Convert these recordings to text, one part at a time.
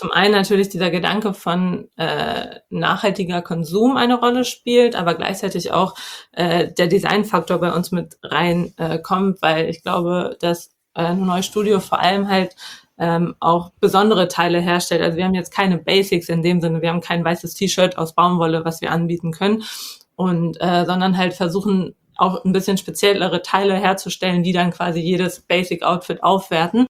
zum einen natürlich dieser Gedanke von nachhaltiger Konsum eine Rolle spielt, aber gleichzeitig auch der Designfaktor bei uns mit rein kommt, weil ich glaube, dass ein neues Studio vor allem halt auch besondere Teile herstellt. Also wir haben jetzt keine Basics in dem Sinne, wir haben kein weißes T-Shirt aus Baumwolle, was wir anbieten können, und sondern halt versuchen auch ein bisschen speziellere Teile herzustellen, die dann quasi jedes Basic-Outfit aufwerten.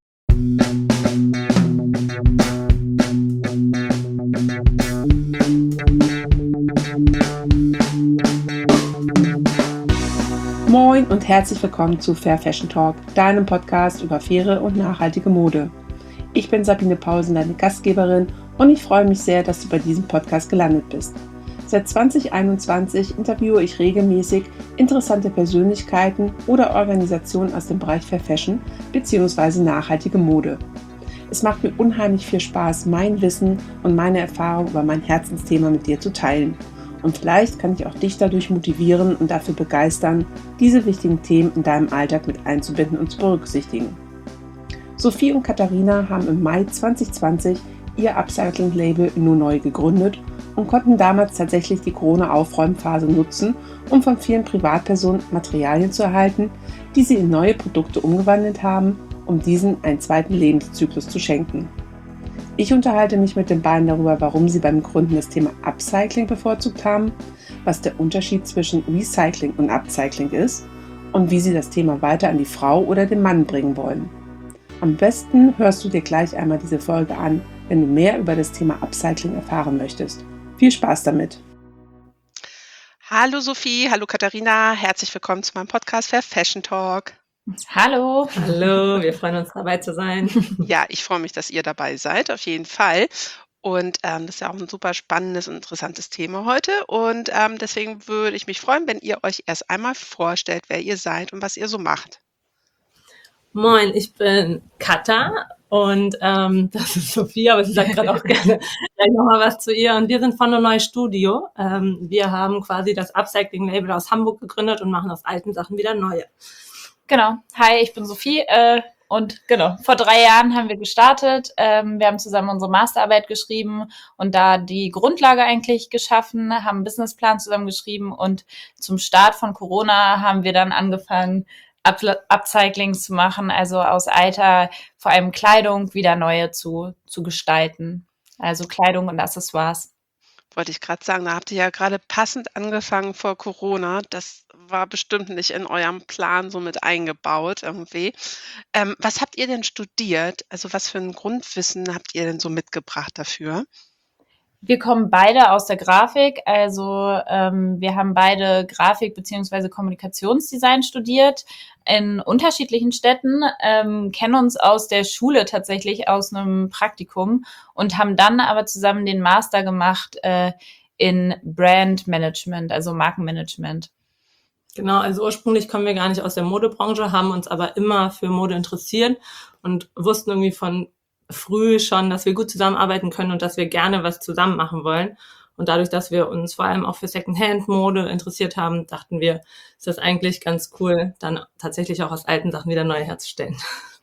Moin und herzlich willkommen zu Fair Fashion Talk, deinem Podcast über faire und nachhaltige Mode. Ich bin Sabine Pausen, deine Gastgeberin, und ich freue mich sehr, dass du bei diesem Podcast gelandet bist. Seit 2021 interviewe ich regelmäßig interessante Persönlichkeiten oder Organisationen aus dem Bereich Fair Fashion bzw. nachhaltige Mode. Es macht mir unheimlich viel Spaß, mein Wissen und meine Erfahrung über mein Herzensthema mit dir zu teilen. Und vielleicht kann ich auch dich dadurch motivieren und dafür begeistern, diese wichtigen Themen in deinem Alltag mit einzubinden und zu berücksichtigen. Sophie und Katharina haben im Mai 2020 ihr Upcycling-Label Nur Neu gegründet und konnten damals tatsächlich die Corona-Aufräumphase nutzen, um von vielen Privatpersonen Materialien zu erhalten, die sie in neue Produkte umgewandelt haben, um diesen einen zweiten Lebenszyklus zu schenken. Ich unterhalte mich mit den beiden darüber, warum sie beim Gründen das Thema Upcycling bevorzugt haben, was der Unterschied zwischen Recycling und Upcycling ist und wie sie das Thema weiter an die Frau oder den Mann bringen wollen. Am besten hörst du dir gleich einmal diese Folge an, wenn du mehr über das Thema Upcycling erfahren möchtest. Viel Spaß damit! Hallo Sophie, hallo Katharina, herzlich willkommen zu meinem Podcast Fair Fashion Talk. Hallo. Hallo, wir freuen uns dabei zu sein. Ja, ich freue mich, dass ihr dabei seid, auf jeden Fall. Und das ist ja auch ein super spannendes und interessantes Thema heute. Und deswegen würde ich mich freuen, wenn ihr euch erst einmal vorstellt, wer ihr seid und was ihr so macht. Moin, ich bin Katha und das ist Sophie, aber sie sagt gerade auch gerne gleich nochmal was zu ihr. Und wir sind von Nur Neu Studio. Wir haben quasi das Upcycling-Label aus Hamburg gegründet und machen aus alten Sachen wieder neue. Genau. Hi, ich bin Sophie und genau, vor 3 Jahren haben wir gestartet. Wir haben zusammen unsere Masterarbeit geschrieben und da die Grundlage eigentlich geschaffen, haben einen Businessplan zusammen geschrieben und zum Start von Corona haben wir dann angefangen, Upcyclings zu machen, also aus alter, vor allem Kleidung, wieder neue zu gestalten. Also Kleidung und Accessoires. Wollte ich gerade sagen, da habt ihr ja gerade passend angefangen vor Corona. Das war bestimmt nicht in eurem Plan so mit eingebaut irgendwie. Was habt ihr denn studiert? Also was für ein Grundwissen habt ihr denn so mitgebracht dafür? Wir kommen beide aus der Grafik, also wir haben beide Grafik bzw. Kommunikationsdesign studiert in unterschiedlichen Städten, kennen uns aus der Schule tatsächlich, aus einem Praktikum und haben dann aber zusammen den Master gemacht in Brand Management, also Markenmanagement. Genau, also ursprünglich kommen wir gar nicht aus der Modebranche, haben uns aber immer für Mode interessiert und wussten irgendwie von früh schon, dass wir gut zusammenarbeiten können und dass wir gerne was zusammen machen wollen. Und dadurch, dass wir uns vor allem auch für Secondhand-Mode interessiert haben, dachten wir, ist das eigentlich ganz cool, dann tatsächlich auch aus alten Sachen wieder neu herzustellen.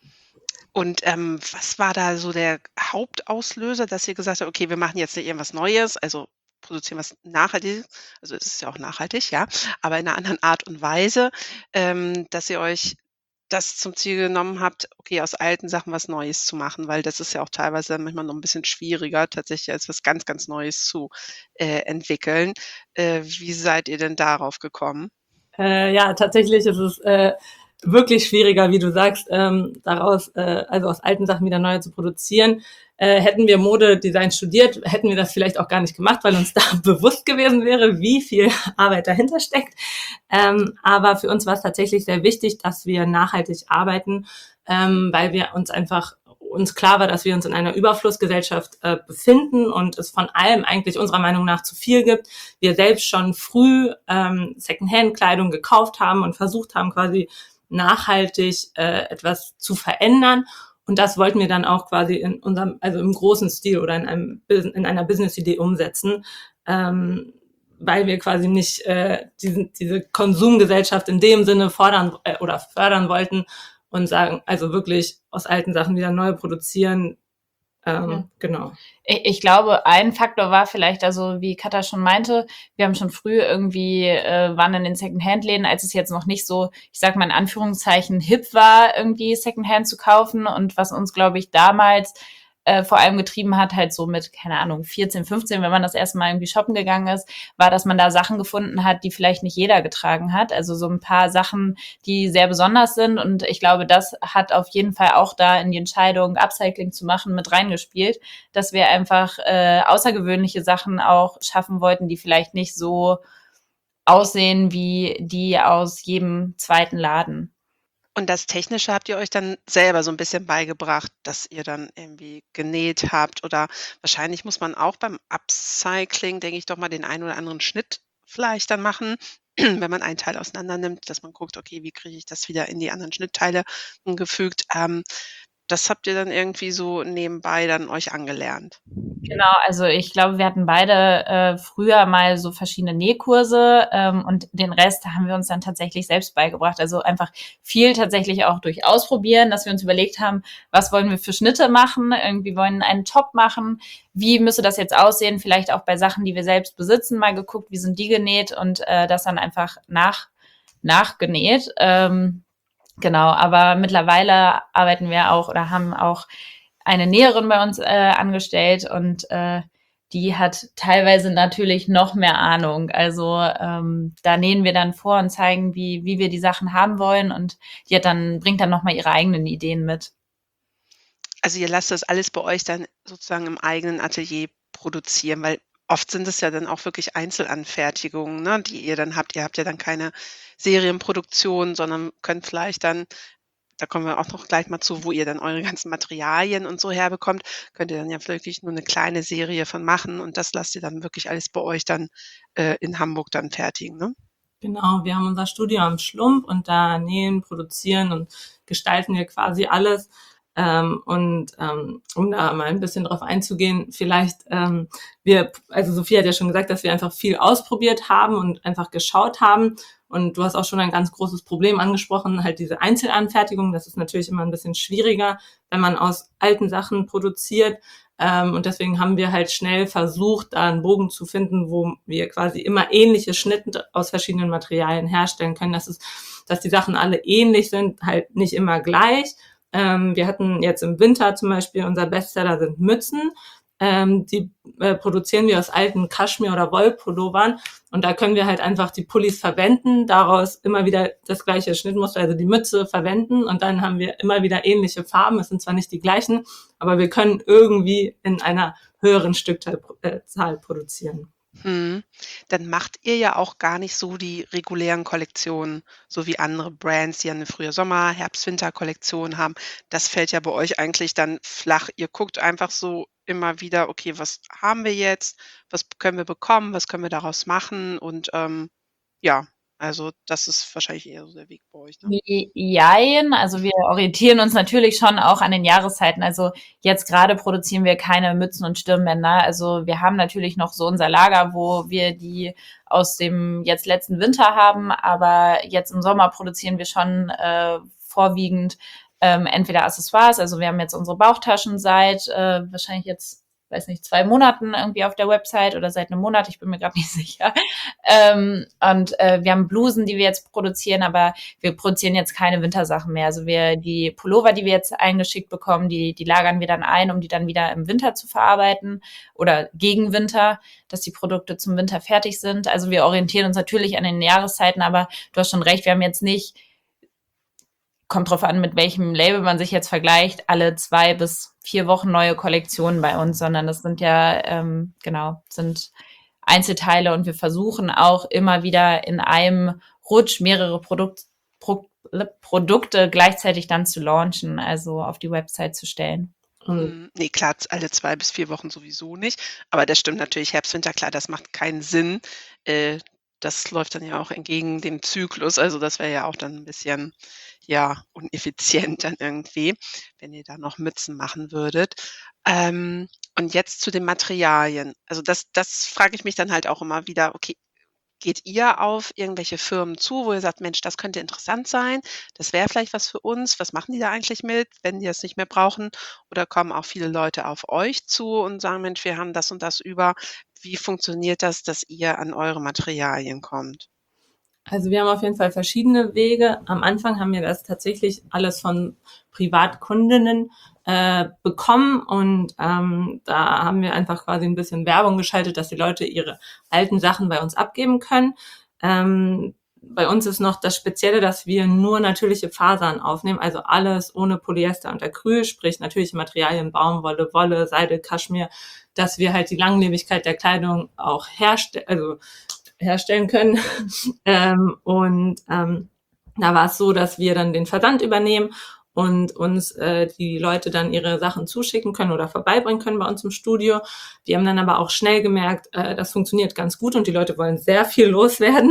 Und was war da so der Hauptauslöser, dass ihr gesagt habt, okay, wir machen jetzt nicht irgendwas Neues, also produzieren was Nachhaltiges, also es ist ja auch nachhaltig, ja, aber in einer anderen Art und Weise, dass ihr euch das zum Ziel genommen habt, okay, aus alten Sachen was Neues zu machen, weil das ist ja auch teilweise manchmal noch ein bisschen schwieriger, tatsächlich als was ganz, ganz Neues zu entwickeln. Wie seid ihr denn darauf gekommen? Ja, tatsächlich ist es wirklich schwieriger, wie du sagst, daraus, also aus alten Sachen wieder neue zu produzieren. Hätten wir Modedesign studiert, hätten wir das vielleicht auch gar nicht gemacht, weil uns da bewusst gewesen wäre, wie viel Arbeit dahinter steckt. Aber für uns war es tatsächlich sehr wichtig, dass wir nachhaltig arbeiten, weil wir uns klar war, dass wir uns in einer Überflussgesellschaft befinden und es von allem eigentlich unserer Meinung nach zu viel gibt. Wir selbst schon früh Secondhand-Kleidung gekauft haben und versucht haben, quasi nachhaltig etwas zu verändern. Und das wollten wir dann auch quasi in unserem, also im großen Stil oder in einer Business-Idee umsetzen, weil wir quasi nicht diese Konsumgesellschaft in dem Sinne fordern oder fördern wollten und sagen, also wirklich aus alten Sachen wieder neu produzieren, Genau. Ich glaube, ein Faktor war vielleicht, also wie Katha schon meinte, wir haben schon früh irgendwie, waren in den Secondhand-Läden, als es jetzt noch nicht so, ich sag mal in Anführungszeichen, hip war, irgendwie Secondhand zu kaufen. Und was uns, glaube ich, damals vor allem getrieben hat, halt so mit, keine Ahnung, 14, 15, wenn man das erste Mal irgendwie shoppen gegangen ist, war, dass man da Sachen gefunden hat, die vielleicht nicht jeder getragen hat. Also so ein paar Sachen, die sehr besonders sind. Und ich glaube, das hat auf jeden Fall auch da in die Entscheidung, Upcycling zu machen, mit reingespielt, dass wir einfach außergewöhnliche Sachen auch schaffen wollten, die vielleicht nicht so aussehen wie die aus jedem zweiten Laden. Und das Technische habt ihr euch dann selber so ein bisschen beigebracht, dass ihr dann irgendwie genäht habt oder wahrscheinlich muss man auch beim Upcycling, denke ich doch mal, den einen oder anderen Schnitt vielleicht dann machen, wenn man ein Teil auseinander nimmt, dass man guckt: „Okay, wie kriege ich das wieder in die anderen Schnittteile, gefügt?“ Das habt ihr dann irgendwie so nebenbei dann euch angelernt? Genau, also ich glaube, wir hatten beide früher mal so verschiedene Nähkurse und den Rest haben wir uns dann tatsächlich selbst beigebracht. Also einfach viel tatsächlich auch durch Ausprobieren, dass wir uns überlegt haben, was wollen wir für Schnitte machen, irgendwie wollen einen Top machen, wie müsste das jetzt aussehen, vielleicht auch bei Sachen, die wir selbst besitzen, mal geguckt, wie sind die genäht und das dann einfach nachgenäht. Genau, aber mittlerweile arbeiten wir auch oder haben auch eine Näherin bei uns angestellt und die hat teilweise natürlich noch mehr Ahnung. Also da nähen wir dann vor und zeigen, wie wir die Sachen haben wollen und die bringt dann nochmal ihre eigenen Ideen mit. Also, ihr lasst das alles bei euch dann sozusagen im eigenen Atelier produzieren, weil oft sind es ja dann auch wirklich Einzelanfertigungen, ne, die ihr dann habt. Ihr habt ja dann keine Serienproduktion, sondern könnt vielleicht dann da kommen wir auch noch gleich mal zu, wo ihr dann eure ganzen Materialien und so herbekommt, könnt ihr dann ja wirklich nur eine kleine Serie von machen und das lasst ihr dann wirklich alles bei euch dann, in Hamburg dann fertigen, ne? Genau, wir haben unser Studio am Schlump und da nähen, produzieren und gestalten wir quasi alles. Um da mal ein bisschen drauf einzugehen, vielleicht also Sophie hat ja schon gesagt, dass wir einfach viel ausprobiert haben und einfach geschaut haben. Und du hast auch schon ein ganz großes Problem angesprochen, halt diese Einzelanfertigung. Das ist natürlich immer ein bisschen schwieriger, wenn man aus alten Sachen produziert. Und deswegen haben wir halt schnell versucht, da einen Bogen zu finden, wo wir quasi immer ähnliche Schnitte aus verschiedenen Materialien herstellen können. Dass die Sachen alle ähnlich sind, halt nicht immer gleich. Wir hatten jetzt im Winter zum Beispiel, unser Bestseller sind Mützen. Die produzieren wir aus alten Kaschmir- oder Wollpullovern. Und da können wir halt einfach die Pullis verwenden, daraus immer wieder das gleiche Schnittmuster, also die Mütze verwenden. Und dann haben wir immer wieder ähnliche Farben. Es sind zwar nicht die gleichen, aber wir können irgendwie in einer höheren Stückzahl produzieren. Dann macht ihr ja auch gar nicht so die regulären Kollektionen, so wie andere Brands, die ja 'ne Frühjahr-, Herbst-, Winter-Kollektion haben. Das fällt ja bei euch eigentlich dann flach. Ihr guckt einfach so immer wieder: „Okay, was haben wir jetzt? Was können wir bekommen? Was können wir daraus machen?“ Und, ja, also das ist wahrscheinlich eher so der Weg bei euch, ne? Jein, also wir orientieren uns natürlich schon auch an den Jahreszeiten. Also jetzt gerade produzieren wir keine Mützen und Stirnbänder. Also wir haben natürlich noch so unser Lager, wo wir die aus dem jetzt letzten Winter haben, aber jetzt im Sommer produzieren wir schon vorwiegend entweder Accessoires, also wir haben jetzt unsere Bauchtaschen seit wahrscheinlich jetzt, weiß nicht, 2 Monaten irgendwie auf der Website oder seit einem Monat, ich bin mir gerade nicht sicher. Wir haben Blusen, die wir jetzt produzieren, aber wir produzieren jetzt keine Wintersachen mehr. Also die Pullover, die wir jetzt eingeschickt bekommen, die lagern wir dann ein, um die dann wieder im Winter zu verarbeiten oder gegen Winter, dass die Produkte zum Winter fertig sind. Also wir orientieren uns natürlich an den Jahreszeiten, aber du hast schon recht, wir haben jetzt nicht, kommt drauf an, mit welchem Label man sich jetzt vergleicht, alle 2 bis 4 Wochen neue Kollektionen bei uns, sondern das sind ja, sind Einzelteile und wir versuchen auch immer wieder in einem Rutsch mehrere Produkte gleichzeitig dann zu launchen, also auf die Website zu stellen. Ne, klar, alle 2 bis 4 Wochen sowieso nicht. Aber das stimmt natürlich, Herbst, Winter, klar, das macht keinen Sinn. Äh, Das läuft dann ja auch entgegen dem Zyklus. Also, das wäre ja auch dann 'n bisschen, ja, uneffizient dann irgendwie, wenn ihr da noch Mützen machen würdet. Und jetzt zu den Materialien. Also, das frage ich mich dann halt auch immer wieder, okay, geht ihr auf irgendwelche Firmen zu, wo ihr sagt: „Mensch, das könnte interessant sein. Das wäre vielleicht was für uns. Was machen die da eigentlich mit, wenn die das nicht mehr brauchen?“ Oder kommen auch viele Leute auf euch zu und sagen: „Mensch, wir haben das und das über.“ Wie funktioniert das, dass ihr an eure Materialien kommt? Also wir haben auf jeden Fall verschiedene Wege. Am Anfang haben wir das tatsächlich alles von Privatkundinnen bekommen und da haben wir einfach quasi ein bisschen Werbung geschaltet, dass die Leute ihre alten Sachen bei uns abgeben können. Bei uns ist noch das Spezielle, dass wir nur natürliche Fasern aufnehmen, also alles ohne Polyester und Acryl, sprich natürliche Materialien, Baumwolle, Wolle, Seide, Kaschmir, dass wir halt die Langlebigkeit der Kleidung auch herstellen können. Da war es so, dass wir dann den Versand übernehmen und uns die Leute dann ihre Sachen zuschicken können oder vorbeibringen können bei uns im Studio. Wir haben dann aber auch schnell gemerkt, das funktioniert ganz gut und die Leute wollen sehr viel loswerden.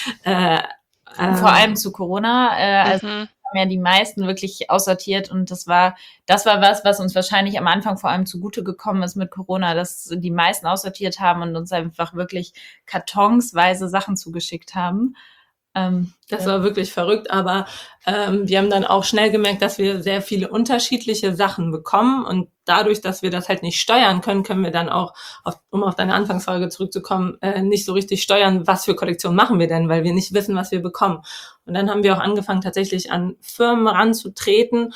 Vor allem zu Corona, also Mhm. haben ja die meisten wirklich aussortiert und das war was uns wahrscheinlich am Anfang vor allem zugute gekommen ist mit Corona, dass die meisten aussortiert haben und uns einfach wirklich kartonsweise Sachen zugeschickt haben. Das war wirklich verrückt, aber wir haben dann auch schnell gemerkt, dass wir sehr viele unterschiedliche Sachen bekommen und dadurch, dass wir das halt nicht steuern können, können wir dann auch, um auf deine Anfangsfrage zurückzukommen, nicht so richtig steuern, was für Kollektionen machen wir denn, weil wir nicht wissen, was wir bekommen. Und dann haben wir auch angefangen, tatsächlich an Firmen ranzutreten.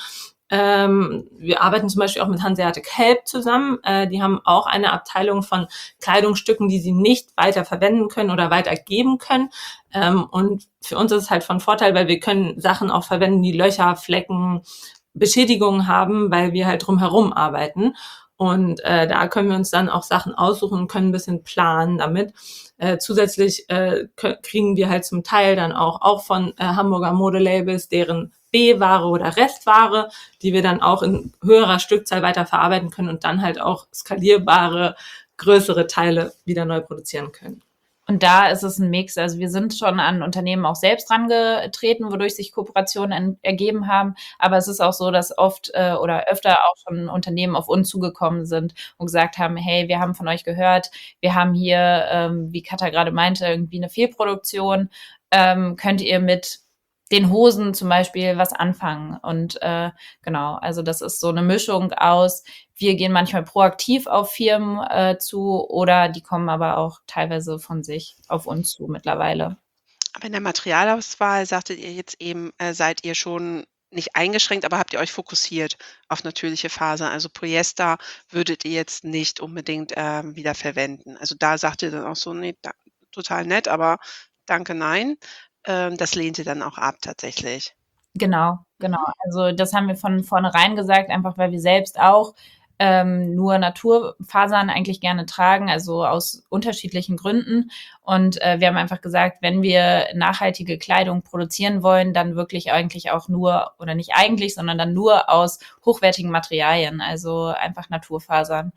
Wir arbeiten zum Beispiel auch mit Hanseatic Help zusammen. Die haben auch eine Abteilung von Kleidungsstücken, die sie nicht weiter verwenden können oder weitergeben können. Und für uns ist es halt von Vorteil, weil wir können Sachen auch verwenden, die Löcher, Flecken, Beschädigungen haben, weil wir halt drumherum arbeiten. Und da können wir uns dann auch Sachen aussuchen und können ein bisschen planen damit. Zusätzlich kriegen wir halt zum Teil dann auch von Hamburger Modelabels deren B-Ware oder Restware, die wir dann auch in höherer Stückzahl weiterverarbeiten können und dann halt auch skalierbare, größere Teile wieder neu produzieren können. Und da ist es ein Mix. Also wir sind schon an Unternehmen auch selbst rangetreten, wodurch sich Kooperationen ergeben haben. Aber es ist auch so, dass oft oder öfter auch schon Unternehmen auf uns zugekommen sind und gesagt haben, hey, wir haben von euch gehört, wir haben hier, wie Katha gerade meinte, irgendwie eine Fehlproduktion. Könnt ihr mit den Hosen zum Beispiel was anfangen? Und genau, also das ist so eine Mischung aus, wir gehen manchmal proaktiv auf Firmen zu oder die kommen aber auch teilweise von sich auf uns zu mittlerweile. Aber in der Materialauswahl sagtet ihr jetzt eben, seid ihr schon nicht eingeschränkt, aber habt ihr euch fokussiert auf natürliche Fasern? Also Polyester würdet ihr jetzt nicht unbedingt, wieder verwenden. Also da sagt ihr dann auch so: „Ne, da total nett, aber danke, nein.“ Das lehnt ihr dann auch ab tatsächlich? Genau, genau. Mhm. Also das haben wir von vornherein gesagt, einfach weil wir selbst auch nur Naturfasern eigentlich gerne tragen, also aus unterschiedlichen Gründen. Und wir haben einfach gesagt, wenn wir nachhaltige Kleidung produzieren wollen, dann wirklich eigentlich auch nur, oder nicht eigentlich, sondern dann nur aus hochwertigen Materialien, also einfach Naturfasern.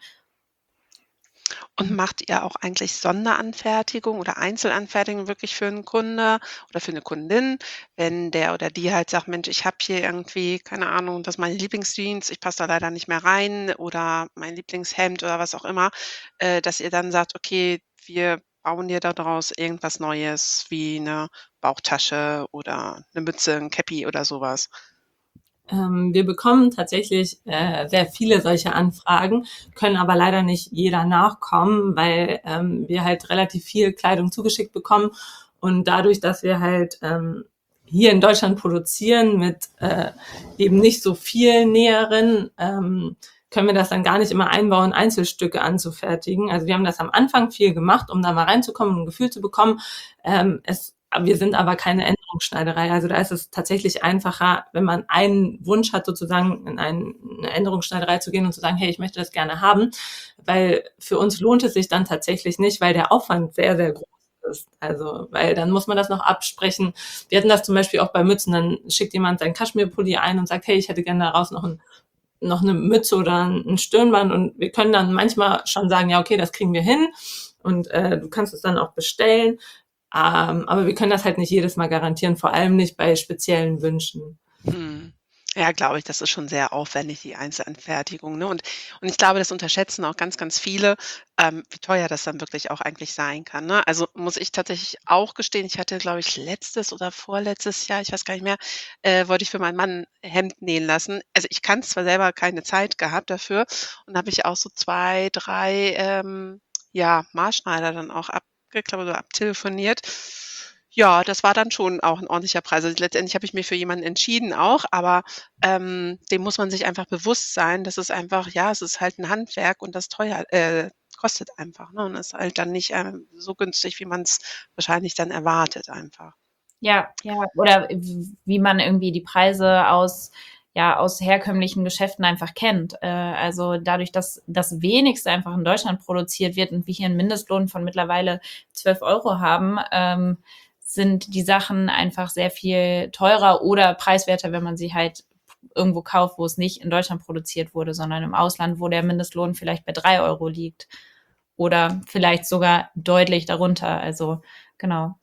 Und macht ihr auch eigentlich Sonderanfertigung oder Einzelanfertigung wirklich für 'n Kunde oder für 'ne Kundin, wenn der oder die halt sagt: „Mensch, ich habe hier irgendwie, keine Ahnung, das ist meine Lieblingsjeans, ich passe da leider nicht mehr rein“ oder mein Lieblingshemd oder was auch immer, dass ihr dann sagt: „Okay, wir bauen dir da draus irgendwas Neues wie 'ne Bauchtasche oder 'ne Mütze, 'n Käppi“ oder so was?“ Wir bekommen tatsächlich sehr viele solche Anfragen, können aber leider nicht jeder nachkommen, weil wir halt relativ viel Kleidung zugeschickt bekommen und dadurch, dass wir halt hier in Deutschland produzieren mit eben nicht so viel Näheren, können wir das dann gar nicht immer einbauen, Einzelstücke anzufertigen. Also wir haben das am Anfang viel gemacht, um da mal reinzukommen und ein Gefühl zu bekommen. Wir sind aber keine Änderungsschneiderei. Also da ist es tatsächlich einfacher, wenn man einen Wunsch hat, sozusagen in eine Änderungsschneiderei zu gehen und zu sagen, hey, ich möchte das gerne haben, weil für uns lohnt es sich dann tatsächlich nicht, weil der Aufwand sehr, sehr groß ist. Also, weil dann muss man das noch absprechen. Wir hatten das zum Beispiel auch bei Mützen, dann schickt jemand seinen Kaschmirpulli ein und sagt, hey, ich hätte gerne daraus noch eine Mütze oder ein Stirnband und wir können dann manchmal schon sagen, ja, okay, das kriegen wir hin und du kannst es dann auch bestellen. Aber wir können das halt nicht jedes Mal garantieren, vor allem nicht bei speziellen Wünschen. Mhm. Ja, glaube ich, das ist schon sehr aufwendig, die Einzelanfertigung, ne? Und ich glaube, das unterschätzen auch ganz, ganz viele, wie teuer das dann wirklich auch eigentlich sein kann, ne? Also, muss ich tatsächlich auch gestehen, ich hatte, glaube ich, letztes oder vorletztes Jahr, ich weiß gar nicht mehr, wollte ich für meinen Mann 'n Hemd nähen lassen. Also, ich kann zwar selber keine Zeit gehabt dafür und habe ich auch so 2, 3, ja, Maßschneider dann auch abgeklappert oder abtelefoniert. Ja, das war dann schon auch 'n ordentlicher Preis. Also, letztendlich habe ich mich für jemanden entschieden auch, aber dem muss man sich einfach bewusst sein, dass es einfach ja, es ist halt 'n Handwerk und das teuer kostet einfach, ne, und ist halt dann nicht, so günstig, wie man's wahrscheinlich dann erwartet einfach. Ja, ja. Oder wie man irgendwie die Preise aus herkömmlichen Geschäften einfach kennt. Also dadurch, dass das Wenigste einfach in Deutschland produziert wird und wir hier einen Mindestlohn von mittlerweile 12 € haben, sind die Sachen einfach sehr viel teurer oder preiswerter, wenn man sie halt irgendwo kauft, wo es nicht in Deutschland produziert wurde, sondern im Ausland, wo der Mindestlohn vielleicht bei 3 € liegt oder vielleicht sogar deutlich darunter. Also genau.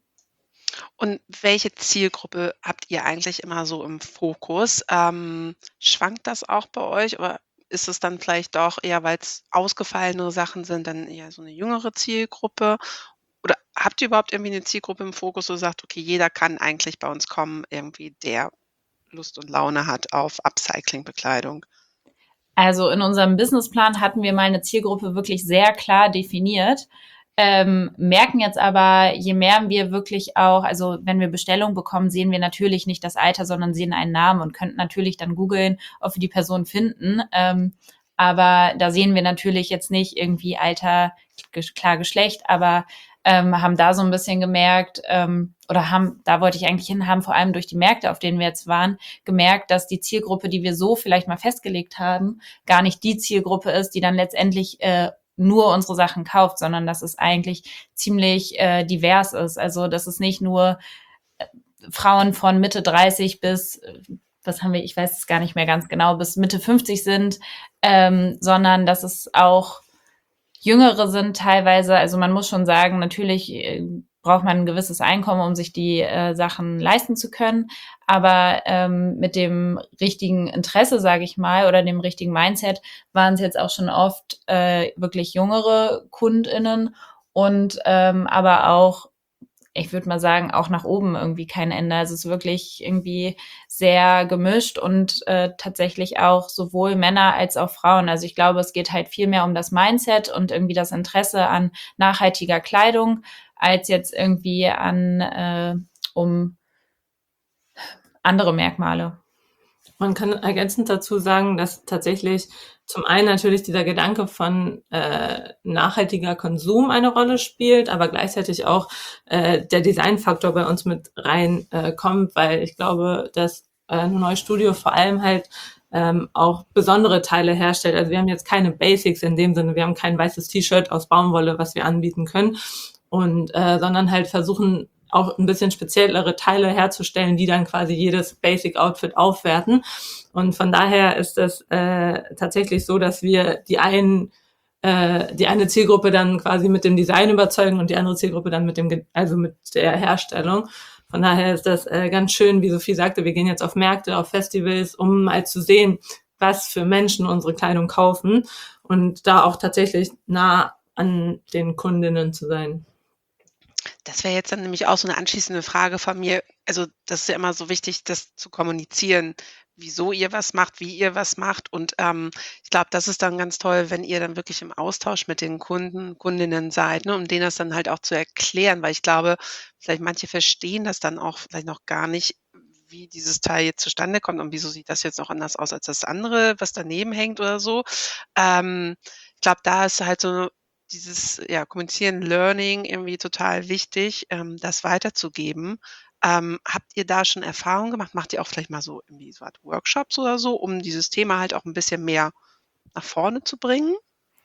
Und welche Zielgruppe habt ihr eigentlich immer so im Fokus? Schwankt das auch bei euch oder ist es dann vielleicht doch eher, weil's ausgefallenere Sachen sind, dann eher so 'ne jüngere Zielgruppe? Oder habt ihr überhaupt irgendwie 'ne Zielgruppe im Fokus, wo ihr sagt: „Okay, jeder kann eigentlich bei uns kommen, irgendwie, der Lust und Laune hat auf Upcycling-Bekleidung?“ Also in unserem Businessplan hatten wir mal eine Zielgruppe wirklich sehr klar definiert, merken jetzt aber, je mehr wir wirklich auch, also wenn wir Bestellungen bekommen, sehen wir natürlich nicht das Alter, sondern sehen einen Namen und könnten natürlich dann googeln, ob wir die Person finden. Aber da sehen wir natürlich jetzt nicht irgendwie Alter, klar Geschlecht, aber haben da so ein bisschen gemerkt, oder haben, da wollte ich eigentlich hin, haben vor allem durch die Märkte, auf denen wir jetzt waren, gemerkt, dass die Zielgruppe, die wir so vielleicht mal festgelegt haben, gar nicht die Zielgruppe ist, die dann letztendlich nur unsere Sachen kauft, sondern dass es eigentlich ziemlich divers ist. Also dass es nicht nur Frauen von Mitte 30 bis, was haben wir, ich weiß es gar nicht mehr ganz genau, bis Mitte 50 sind, sondern dass es auch Jüngere sind teilweise. Also man muss schon sagen, natürlich braucht man ein gewisses Einkommen, um sich die Sachen leisten zu können. Aber mit dem richtigen Interesse, sage ich mal, oder dem richtigen Mindset waren es jetzt auch schon oft wirklich jüngere KundInnen und aber auch, ich würde mal sagen, auch nach oben irgendwie kein Ende. Also es ist wirklich irgendwie sehr gemischt und tatsächlich auch sowohl Männer als auch Frauen. Also ich glaube, es geht halt viel mehr um das Mindset und irgendwie das Interesse an nachhaltiger Kleidung, als jetzt irgendwie um andere Merkmale. Man kann ergänzend dazu sagen, dass tatsächlich zum einen natürlich dieser Gedanke von nachhaltiger Konsum eine Rolle spielt, aber gleichzeitig auch der Designfaktor bei uns mit rein kommt, weil ich glaube, dass ein neues Studio vor allem halt auch besondere Teile herstellt. Also wir haben jetzt keine Basics in dem Sinne, wir haben kein weißes T-Shirt aus Baumwolle, was wir anbieten können, und sondern halt versuchen auch ein bisschen speziellere Teile herzustellen, die dann quasi jedes Basic Outfit aufwerten. Und von daher ist es tatsächlich so, dass wir die eine Zielgruppe dann quasi mit dem Design überzeugen und die andere Zielgruppe dann mit der Herstellung. Von daher ist das ganz schön, wie Sophie sagte, wir gehen jetzt auf Märkte, auf Festivals, um mal zu sehen, was für Menschen unsere Kleidung kaufen und da auch tatsächlich nah an den Kundinnen zu sein. Das wäre jetzt dann nämlich auch so 'ne anschließende Frage von mir. Also, das ist ja immer so wichtig, das zu kommunizieren, wieso ihr was macht, wie ihr was macht. Und, ich glaube, das ist dann ganz toll, wenn ihr dann wirklich im Austausch mit den Kunden, Kundinnen seid, ne, um denen das dann halt auch zu erklären, weil ich glaube, vielleicht manche verstehen das dann auch vielleicht noch gar nicht, wie dieses Teil jetzt zustande kommt und wieso sieht das jetzt noch anders aus als das andere, was daneben hängt oder so. Ich glaube, da ist halt so dieses, ja, Kommunizieren, Learning irgendwie total wichtig, das weiterzugeben. Habt ihr da schon Erfahrungen gemacht? Macht ihr auch vielleicht mal so irgendwie so Art Workshops oder so, um dieses Thema halt auch ein bisschen mehr nach vorne zu bringen?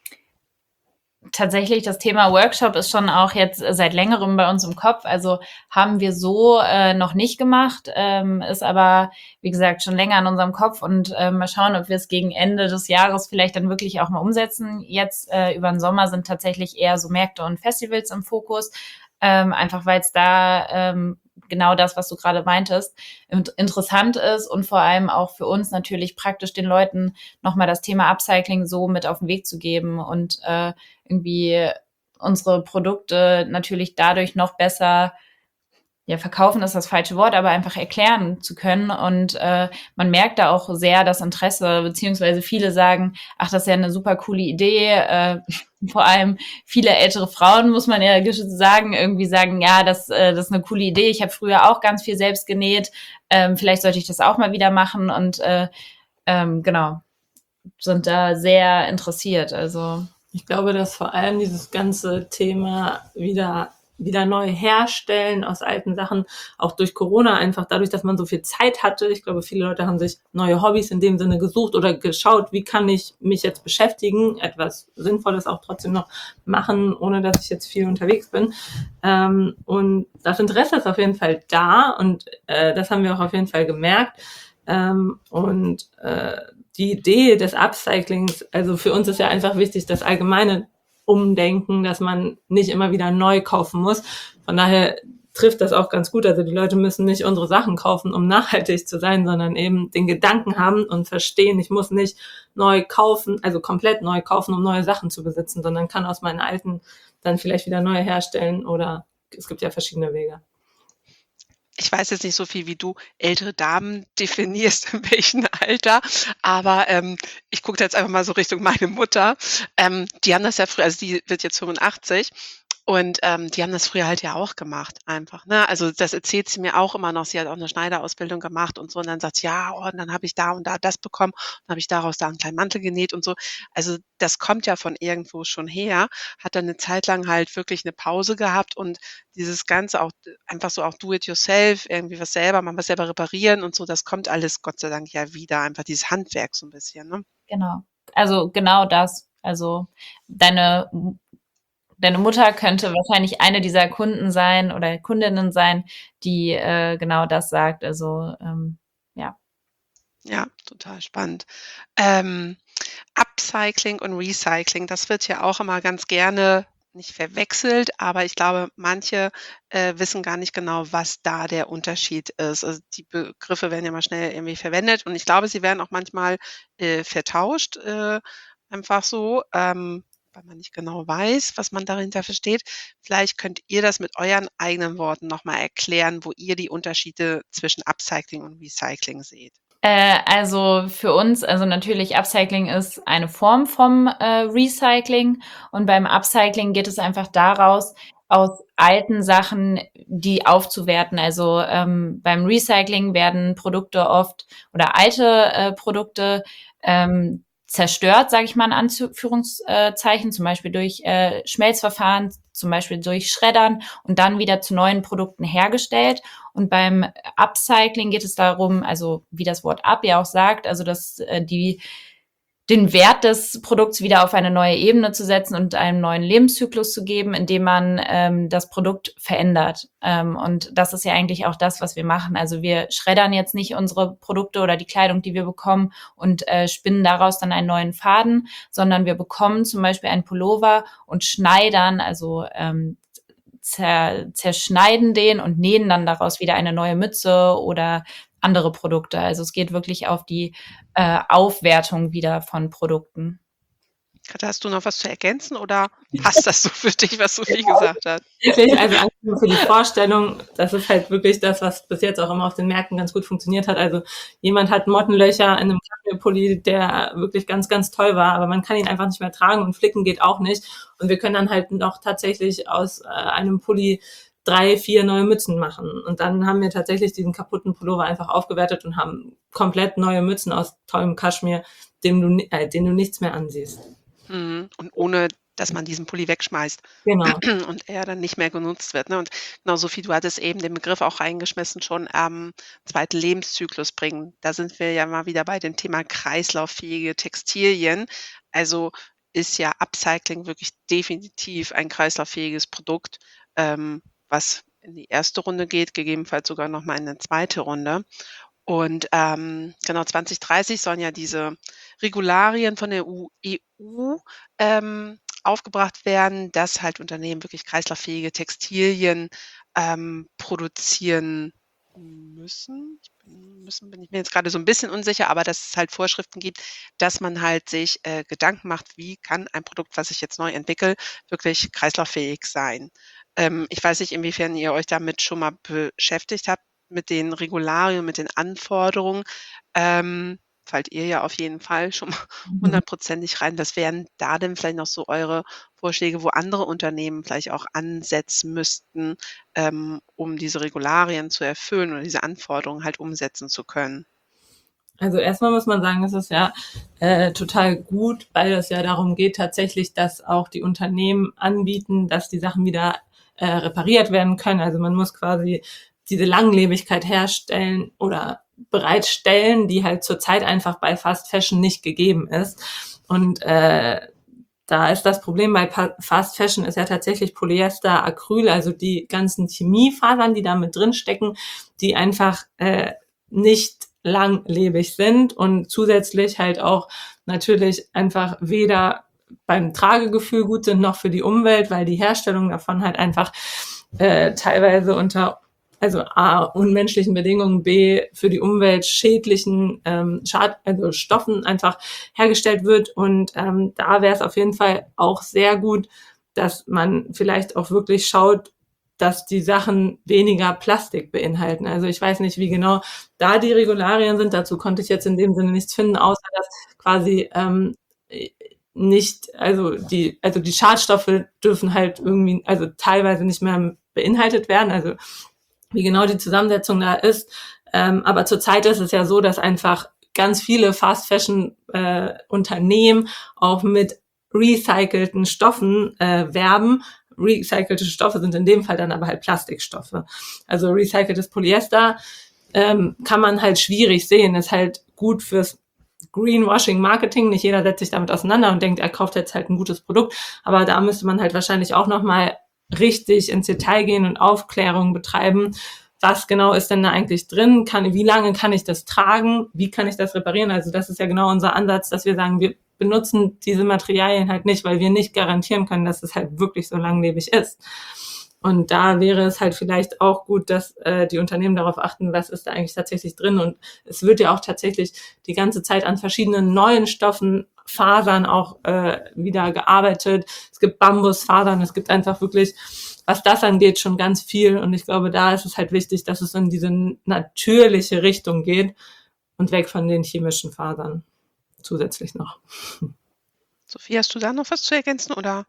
Tatsächlich, das Thema Workshop ist schon auch jetzt seit Längerem bei uns im Kopf. Also haben wir so noch nicht gemacht, ist aber, wie gesagt, schon länger in unserem Kopf und mal schauen, ob wir es gegen Ende des Jahres vielleicht dann wirklich auch mal umsetzen. Jetzt über den Sommer sind tatsächlich eher so Märkte und Festivals im Fokus. einfach weil es da genau das, was du gerade meintest, interessant ist und vor allem auch für uns natürlich praktisch den Leuten nochmal das Thema Upcycling so mit auf den Weg zu geben und irgendwie unsere Produkte natürlich dadurch noch besser, ja, verkaufen ist das falsche Wort, aber einfach erklären zu können. Und man merkt da auch sehr das Interesse, beziehungsweise viele sagen, ach, das ist ja eine super coole Idee. Vor allem viele ältere Frauen, muss man ja sagen, irgendwie sagen, ja, das ist eine coole Idee. Ich habe früher auch ganz viel selbst genäht. Vielleicht sollte ich das auch mal wieder machen. Und genau, sind da sehr interessiert. Also Ich glaube, dass vor allem dieses ganze Thema wieder neu herstellen aus alten Sachen, auch durch Corona einfach dadurch, dass man so viel Zeit hatte. Ich glaube, viele Leute haben sich neue Hobbys in dem Sinne gesucht oder geschaut, wie kann ich mich jetzt beschäftigen, etwas Sinnvolles auch trotzdem noch machen, ohne dass ich jetzt viel unterwegs bin. Und das Interesse ist auf jeden Fall da und das haben wir auch auf jeden Fall gemerkt. Die Idee des Upcyclings, also für uns ist ja einfach wichtig, das allgemeine Umdenken, dass man nicht immer wieder neu kaufen muss. Von daher trifft das auch ganz gut. Also die Leute müssen nicht unsere Sachen kaufen, um nachhaltig zu sein, sondern eben den Gedanken haben und verstehen, ich muss nicht neu kaufen, also komplett neu kaufen, um neue Sachen zu besitzen, sondern kann aus meinen alten dann vielleicht wieder neue herstellen oder es gibt ja verschiedene Wege. Ich weiß jetzt nicht so viel, wie du ältere Damen definierst, in welchem Alter, aber ich gucke jetzt einfach mal so Richtung meine Mutter. Die haben das ja früher, also die wird jetzt 85 und die haben das früher halt ja auch gemacht einfach. Ne? Also das erzählt sie mir auch immer noch. Sie hat auch eine Schneiderausbildung gemacht und so. Und dann sagt sie, ja, oh, und dann habe ich da und da das bekommen. Dann habe ich daraus da einen kleinen Mantel genäht und so. Also das kommt ja von irgendwo schon her. Hat dann eine Zeit lang halt wirklich eine Pause gehabt und dieses Ganze auch einfach so auch do it yourself, irgendwie was selber, man was selber reparieren und so, das kommt alles Gott sei Dank ja wieder, einfach dieses Handwerk so ein bisschen, ne? genau. Also genau das. Also deine Mutter könnte wahrscheinlich eine dieser Kunden sein oder Kundinnen sein, die genau das sagt. Also ja. Ja, total spannend. Ähm, Upcycling und Recycling, das wird ja auch immer ganz gerne nicht verwechselt, aber ich glaube, manche wissen gar nicht genau, was da der Unterschied ist. Also die Begriffe werden ja mal schnell irgendwie verwendet und ich glaube, sie werden auch manchmal vertauscht, einfach so, weil man nicht genau weiß, was man dahinter versteht. Vielleicht könnt ihr das mit euren eigenen Worten nochmal erklären, wo ihr die Unterschiede zwischen Upcycling und Recycling seht. Also für uns, also natürlich Upcycling ist eine Form vom Recycling und beim Upcycling geht es einfach daraus, aus alten Sachen die aufzuwerten. Also beim Recycling werden Produkte oft oder alte Produkte zerstört, sage ich mal in Anführungszeichen, zum Beispiel durch Schmelzverfahren, zum Beispiel durch Schreddern und dann wieder zu neuen Produkten hergestellt. Und beim Upcycling geht es darum, also wie das Wort up ja auch sagt, also dass den Wert des Produkts wieder auf eine neue Ebene zu setzen und einen neuen Lebenszyklus zu geben, indem man das Produkt verändert. Und das ist ja eigentlich auch das, was wir machen. Also wir schreddern jetzt nicht unsere Produkte oder die Kleidung, die wir bekommen und spinnen daraus dann einen neuen Faden, sondern wir bekommen zum Beispiel einen Pullover und schneidern, also zerschneiden den und nähen dann daraus wieder eine neue Mütze oder andere Produkte. Also es geht wirklich auf die Aufwertung wieder von Produkten. Katja, hast du noch was zu ergänzen oder passt das so für dich, was Sophie gesagt hat? Wirklich, also einfach für die Vorstellung, das ist halt wirklich das, was bis jetzt auch immer auf den Märkten ganz gut funktioniert hat. Also jemand hat Mottenlöcher in einem Kaschmirpulli, der wirklich ganz, ganz toll war, aber man kann ihn einfach nicht mehr tragen und flicken geht auch nicht. Und wir können dann halt noch tatsächlich aus einem Pulli 3, 4 neue Mützen machen. Und dann haben wir tatsächlich diesen kaputten Pullover einfach aufgewertet und haben komplett neue Mützen aus tollem Kaschmir, den du nichts mehr ansiehst. Und ohne, dass man diesen Pulli wegschmeißt. Genau. Und er dann nicht mehr genutzt wird. Ne? Und genau, Sophie, du hattest eben den Begriff auch reingeschmissen, schon zweiten Lebenszyklus bringen. Da sind wir ja mal wieder bei dem Thema kreislauffähige Textilien. Also ist ja Upcycling wirklich definitiv ein kreislauffähiges Produkt, was in die erste Runde geht, gegebenenfalls sogar nochmal in eine zweite Runde. Und genau 2030 sollen ja diese Regularien von der EU aufgebracht werden, dass halt Unternehmen wirklich kreislauffähige Textilien produzieren müssen. Bin ich mir jetzt gerade so ein bisschen unsicher, aber dass es halt Vorschriften gibt, dass man halt sich Gedanken macht, wie kann ein Produkt, was ich jetzt neu entwickle, wirklich kreislauffähig sein. Ich weiß nicht, inwiefern ihr euch damit schon mal beschäftigt habt, mit den Regularien, mit den Anforderungen. Fallt ihr ja auf jeden Fall schon mal hundertprozentig rein. Was wären da denn vielleicht noch so eure Vorschläge, wo andere Unternehmen vielleicht auch ansetzen müssten, um diese Regularien zu erfüllen oder diese Anforderungen halt umsetzen zu können? Also erstmal muss man sagen, es ist ja total gut, weil es ja darum geht tatsächlich, dass auch die Unternehmen anbieten, dass die Sachen wieder repariert werden können. Also man muss quasi diese Langlebigkeit herstellen oder bereitstellen, die halt zurzeit einfach bei Fast Fashion nicht gegeben ist. Und da ist das Problem bei Fast Fashion ist ja tatsächlich Polyester, Acryl, also die ganzen Chemiefasern, die da mit drin stecken, die einfach nicht langlebig sind und zusätzlich halt auch natürlich einfach weder beim Tragegefühl gut sind noch für die Umwelt, weil die Herstellung davon halt einfach teilweise unter also A, unmenschlichen Bedingungen, B, für die Umwelt schädlichen also Stoffen einfach hergestellt wird. Und da wäre es auf jeden Fall auch sehr gut, dass man vielleicht auch wirklich schaut, dass die Sachen weniger Plastik beinhalten. Also ich weiß nicht, wie genau da die Regularien sind. Dazu konnte ich jetzt in dem Sinne nichts finden, außer dass quasi nicht, also die Schadstoffe dürfen halt irgendwie, also teilweise nicht mehr beinhaltet werden. Also wie genau die Zusammensetzung da ist. Aber zurzeit ist es ja so, dass einfach ganz viele Fast-Fashion-Unternehmen auch mit recycelten Stoffen werben. Recycelte Stoffe sind in dem Fall dann aber halt Plastikstoffe. Also recyceltes Polyester kann man halt schwierig sehen, ist halt gut fürs Greenwashing-Marketing. Nicht jeder setzt sich damit auseinander und denkt, er kauft jetzt halt ein gutes Produkt. Aber da müsste man halt wahrscheinlich auch nochmal richtig ins Detail gehen und Aufklärung betreiben. Was genau ist denn da eigentlich drin? Wie lange kann ich das tragen? Wie kann ich das reparieren? Also das ist ja genau unser Ansatz, dass wir sagen, wir benutzen diese Materialien halt nicht, weil wir nicht garantieren können, dass es halt wirklich so langlebig ist. Und da wäre es halt vielleicht auch gut, dass die Unternehmen darauf achten, was ist da eigentlich tatsächlich drin. Und es wird ja auch tatsächlich die ganze Zeit an verschiedenen neuen Stoffen, Fasern auch wieder gearbeitet. Es gibt Bambusfasern, es gibt einfach wirklich, was das angeht, schon ganz viel. Und ich glaube, da ist es halt wichtig, dass es in diese natürliche Richtung geht und weg von den chemischen Fasern zusätzlich noch. Sophie, hast du da noch was zu ergänzen oder?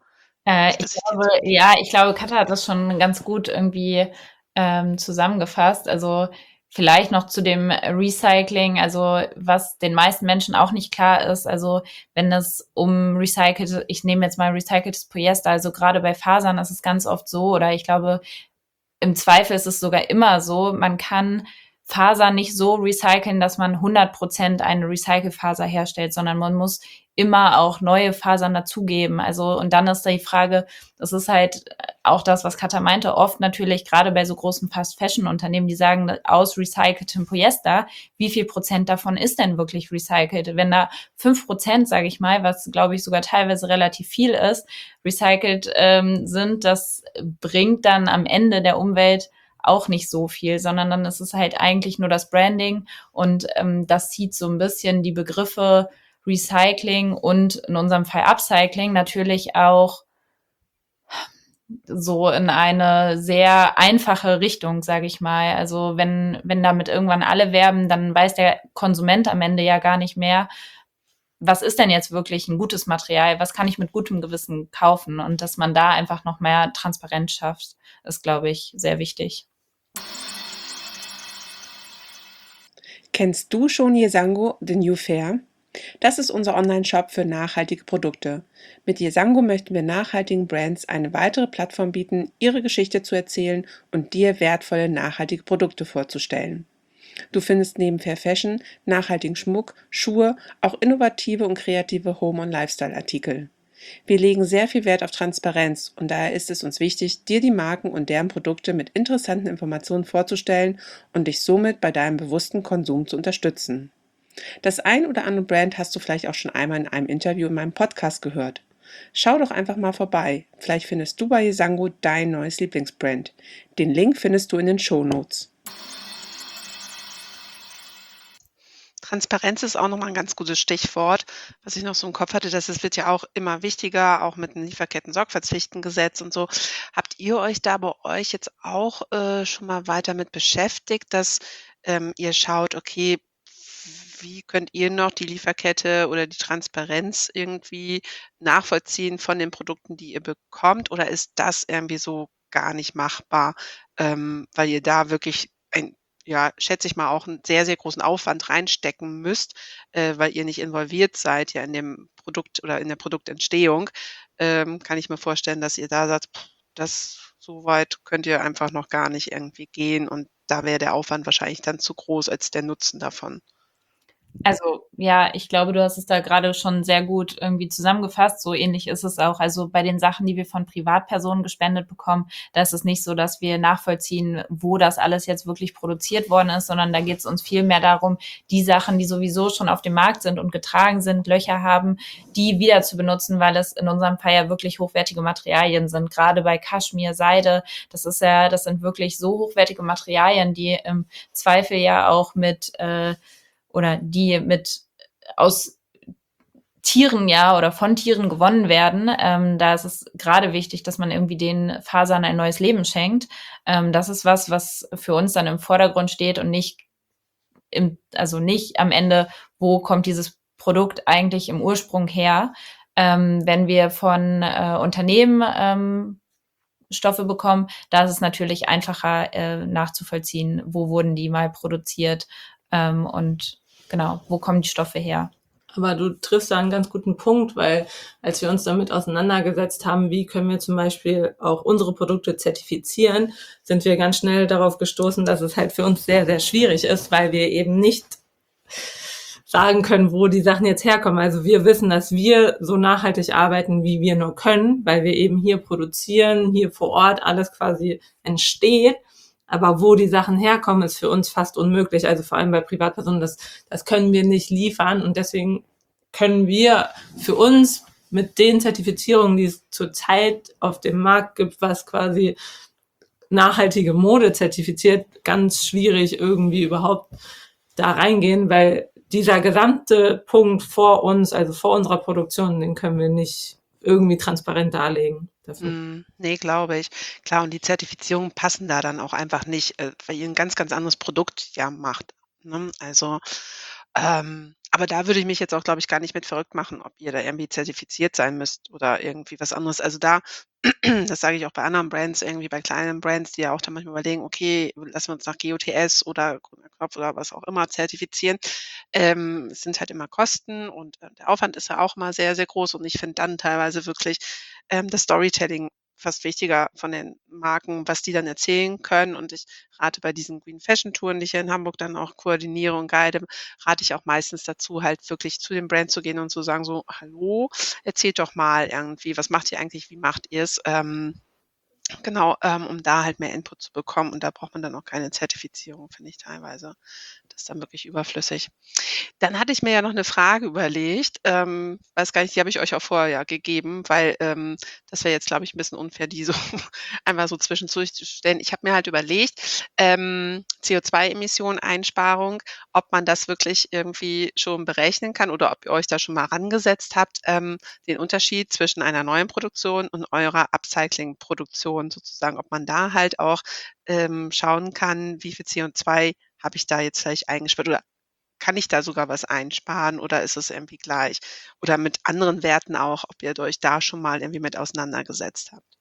Ich glaube, Katja hat das schon ganz gut irgendwie zusammengefasst. Also vielleicht noch zu dem Recycling, also was den meisten Menschen auch nicht klar ist, also wenn es um ich nehme jetzt mal recyceltes Polyester, also gerade bei Fasern ist es ganz oft so, oder ich glaube, im Zweifel ist es sogar immer so, man kann Fasern nicht so recyceln, dass man 100% eine Recycelfaser herstellt, sondern man muss immer auch neue Fasern dazugeben. Also, und dann ist da die Frage, das ist halt auch das, was Katja meinte, oft natürlich gerade bei so großen Fast-Fashion-Unternehmen, die sagen, aus recyceltem Polyester, wie viel Prozent davon ist denn wirklich recycelt? Wenn da 5%, sage ich mal, was glaube ich sogar teilweise relativ viel ist, recycelt sind, das bringt dann am Ende der Umwelt auch nicht so viel, sondern dann ist es halt eigentlich nur das Branding und das zieht so ein bisschen die Begriffe Recycling und in unserem Fall Upcycling natürlich auch so in eine sehr einfache Richtung, sage ich mal. Also wenn damit irgendwann alle werben, dann weiß der Konsument am Ende ja gar nicht mehr, was ist denn jetzt wirklich ein gutes Material? Was kann ich mit gutem Gewissen kaufen? Und dass man da einfach noch mehr Transparenz schafft, ist, glaube ich, sehr wichtig. Kennst du schon Yesango, The New Fair? Das ist unser Online-Shop für nachhaltige Produkte. Mit Yesango möchten wir nachhaltigen Brands eine weitere Plattform bieten, ihre Geschichte zu erzählen und dir wertvolle nachhaltige Produkte vorzustellen. Du findest neben Fair Fashion, nachhaltigen Schmuck, Schuhe, auch innovative und kreative Home- und Lifestyle-Artikel. Wir legen sehr viel Wert auf Transparenz und daher ist es uns wichtig, dir die Marken und deren Produkte mit interessanten Informationen vorzustellen und dich somit bei deinem bewussten Konsum zu unterstützen. Das ein oder andere Brand hast du vielleicht auch schon einmal in einem Interview in meinem Podcast gehört. Schau doch einfach mal vorbei. Vielleicht findest du bei Isango dein neues Lieblingsbrand. Den Link findest du in den Shownotes. Transparenz ist auch nochmal ein ganz gutes Stichwort, was ich noch so im Kopf hatte, dass es wird ja auch immer wichtiger, auch mit dem Lieferketten-Sorgfaltspflichtengesetz und so. Habt ihr euch da bei euch jetzt auch schon mal weiter mit beschäftigt, dass ihr schaut, okay, wie könnt ihr noch die Lieferkette oder die Transparenz irgendwie nachvollziehen von den Produkten, die ihr bekommt? Oder ist das irgendwie so gar nicht machbar, weil ihr da wirklich ja, schätze ich mal, auch einen sehr, sehr großen Aufwand reinstecken müsst, weil ihr nicht involviert seid ja in dem Produkt oder in der Produktentstehung, kann ich mir vorstellen, dass ihr da sagt: „Das so weit könnt ihr einfach noch gar nicht irgendwie gehen“, und da wäre der Aufwand wahrscheinlich dann zu groß als der Nutzen davon. Also, ja, ich glaube, du hast es da gerade schon sehr gut irgendwie zusammengefasst. So ähnlich ist es auch. Also bei den Sachen, die wir von Privatpersonen gespendet bekommen, da ist es nicht so, dass wir nachvollziehen, wo das alles jetzt wirklich produziert worden ist, sondern da geht es uns viel mehr darum, die Sachen, die sowieso schon auf dem Markt sind und getragen sind, Löcher haben, die wieder zu benutzen, weil es in unserem Fall ja wirklich hochwertige Materialien sind. Gerade bei Kaschmir, Seide, das sind wirklich so hochwertige Materialien, die im Zweifel ja auch oder die mit aus Tieren oder von Tieren gewonnen werden. Da ist es gerade wichtig, dass man irgendwie den Fasern ein neues Leben schenkt. Das ist was für uns dann im Vordergrund steht und nicht nicht am Ende, wo kommt dieses Produkt eigentlich im Ursprung her. Wenn wir von Unternehmen Stoffe bekommen, da ist es natürlich einfacher nachzuvollziehen, wo wurden die mal produziert, und genau, wo kommen die Stoffe her? Aber du triffst da einen ganz guten Punkt, weil als wir uns damit auseinandergesetzt haben, wie können wir zum Beispiel auch unsere Produkte zertifizieren, sind wir ganz schnell darauf gestoßen, dass es halt für uns sehr, sehr schwierig ist, weil wir eben nicht sagen können, wo die Sachen jetzt herkommen. Also wir wissen, dass wir so nachhaltig arbeiten, wie wir nur können, weil wir eben hier produzieren, hier vor Ort alles quasi entsteht. Aber wo die Sachen herkommen, ist für uns fast unmöglich. Also vor allem bei Privatpersonen, das können wir nicht liefern. Und deswegen können wir für uns mit den Zertifizierungen, die es zurzeit auf dem Markt gibt, was quasi nachhaltige Mode zertifiziert, ganz schwierig irgendwie überhaupt da reingehen, weil dieser gesamte Punkt vor uns, also vor unserer Produktion, den können wir nicht irgendwie transparent darlegen. Nee, glaube ich. Klar, und die Zertifizierungen passen da dann auch einfach nicht, weil ihr ein ganz, ganz anderes Produkt ja macht, ne? Also, aber da würde ich mich jetzt auch, glaube ich, gar nicht mit verrückt machen, ob ihr da irgendwie zertifiziert sein müsst oder irgendwie was anderes. Also da das sage ich auch bei anderen Brands, irgendwie bei kleinen Brands, die ja auch dann manchmal überlegen: „Okay, lassen wir uns nach GOTS oder Grüner Knopf oder was auch immer zertifizieren.“ Es sind halt immer Kosten und, der Aufwand ist ja auch immer sehr, sehr groß, und ich finde dann teilweise wirklich, das Storytelling fast wichtiger von den Marken, was die dann erzählen können, und ich rate bei diesen Green Fashion Touren, die ich hier in Hamburg dann auch koordiniere und guide, rate ich auch meistens dazu, halt wirklich zu dem Brand zu gehen und zu sagen so: „Hallo, erzählt doch mal irgendwie, was macht ihr eigentlich, wie macht ihr's?“ Genau, um da halt mehr Input zu bekommen, und da braucht man dann auch keine Zertifizierung, finde ich teilweise. Das ist dann wirklich überflüssig. Dann hatte ich mir ja noch eine Frage überlegt, weiß gar nicht, die habe ich euch auch vorher ja gegeben, weil, das wäre jetzt, glaube ich, ein bisschen unfair, die so einmal so zwischendurch zu stellen. Ich habe mir halt überlegt, CO2-Emissionen-Einsparung, ob man das wirklich irgendwie schon berechnen kann oder ob ihr euch da schon mal rangesetzt habt, den Unterschied zwischen einer neuen Produktion und eurer Upcycling-Produktion sozusagen, ob man da halt auch, schauen kann, wie viel CO2 habe ich da jetzt vielleicht eingespart, oder kann ich da sogar was einsparen, oder ist es irgendwie gleich? Oder mit anderen Werten auch, ob ihr euch da schon mal irgendwie mit auseinandergesetzt habt?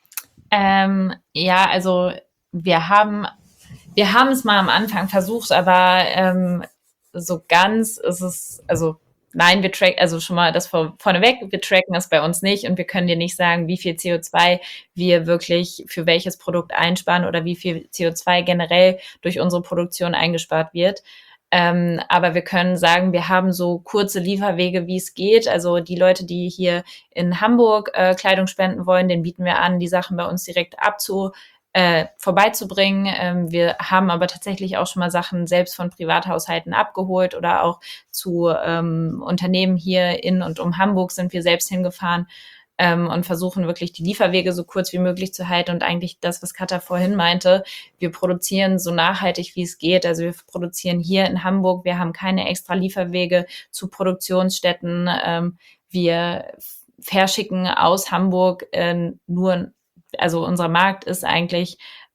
Ja, also wir haben es mal am Anfang versucht, aber so ganz ist es, also nein, wir tracken, also schon mal das vorneweg, wir tracken es bei uns nicht und wir können dir nicht sagen, wie viel CO2 wir wirklich für welches Produkt einsparen oder wie viel CO2 generell durch unsere Produktion eingespart wird. Aber wir können sagen, wir haben so kurze Lieferwege, wie es geht. Also die Leute, die hier in Hamburg Kleidung spenden wollen, denen bieten wir an, die Sachen bei uns direkt vorbeizubringen. Wir haben aber tatsächlich auch schon mal Sachen selbst von Privathaushalten abgeholt oder auch zu Unternehmen hier in und um Hamburg sind wir selbst hingefahren. und versuchen wirklich die Lieferwege so kurz wie möglich zu halten und eigentlich das, was Katha vorhin meinte, wir produzieren so nachhaltig, wie es geht. Also wir produzieren hier in Hamburg, wir haben keine extra Lieferwege zu Produktionsstätten, wir verschicken aus Hamburg also unser Markt ist eigentlich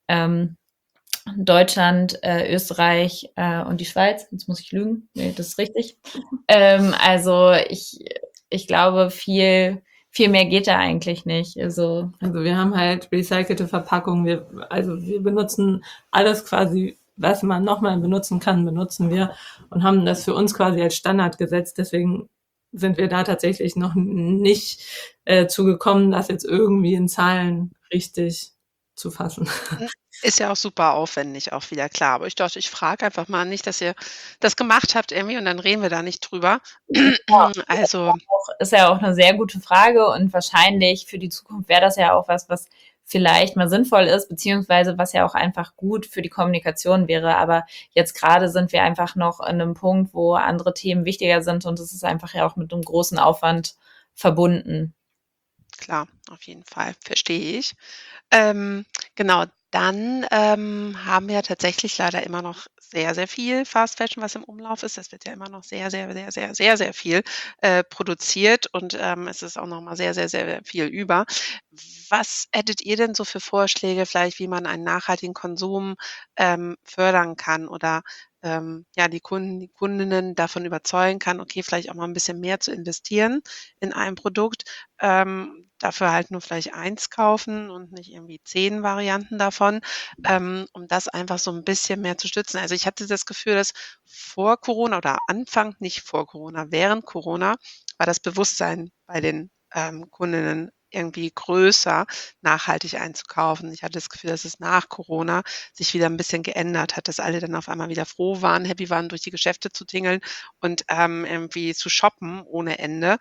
Deutschland, Österreich und die Schweiz. Jetzt muss ich lügen. Nee, das ist richtig. Also ich glaube, viel mehr geht da eigentlich nicht. Also wir haben halt recycelte Verpackungen. Wir benutzen alles quasi, was man nochmal benutzen kann, benutzen wir und haben das für uns quasi als Standard gesetzt. Deswegen sind wir da tatsächlich noch nicht zugekommen, das jetzt irgendwie in Zahlen richtig zu fassen. Ist ja auch super aufwendig, auch wieder klar. Aber ich dachte, ich frage einfach mal nicht, dass ihr das gemacht habt irgendwie und dann reden wir da nicht drüber. Also ist ja auch eine sehr gute Frage und wahrscheinlich für die Zukunft wäre das ja auch was vielleicht mal sinnvoll ist, beziehungsweise was ja auch einfach gut für die Kommunikation wäre. Aber jetzt gerade sind wir einfach noch an einem Punkt, wo andere Themen wichtiger sind und es ist einfach ja auch mit einem großen Aufwand verbunden. Klar, auf jeden Fall, verstehe ich. Genau, dann haben wir tatsächlich leider immer noch sehr, sehr viel Fast Fashion, was im Umlauf ist. Das wird ja immer noch sehr, sehr, sehr, sehr, sehr, sehr viel produziert und es ist auch noch mal sehr, sehr, sehr viel über. Was hättet ihr denn so für Vorschläge, vielleicht, wie man einen nachhaltigen Konsum fördern kann oder ja, die Kunden, die Kundinnen davon überzeugen kann, okay, vielleicht auch mal ein bisschen mehr zu investieren in ein Produkt, dafür halt nur vielleicht 1 kaufen und nicht irgendwie 10 Varianten davon, um das einfach so ein bisschen mehr zu stützen. Also, ich hatte das Gefühl, dass vor Corona oder Anfang nicht vor Corona, während Corona war das Bewusstsein bei den, Kundinnen irgendwie größer, nachhaltig einzukaufen. Ich hatte das Gefühl, dass es nach Corona sich wieder ein bisschen geändert hat, dass alle dann auf einmal wieder froh waren, happy waren, durch die Geschäfte zu tingeln und, irgendwie zu shoppen ohne Ende.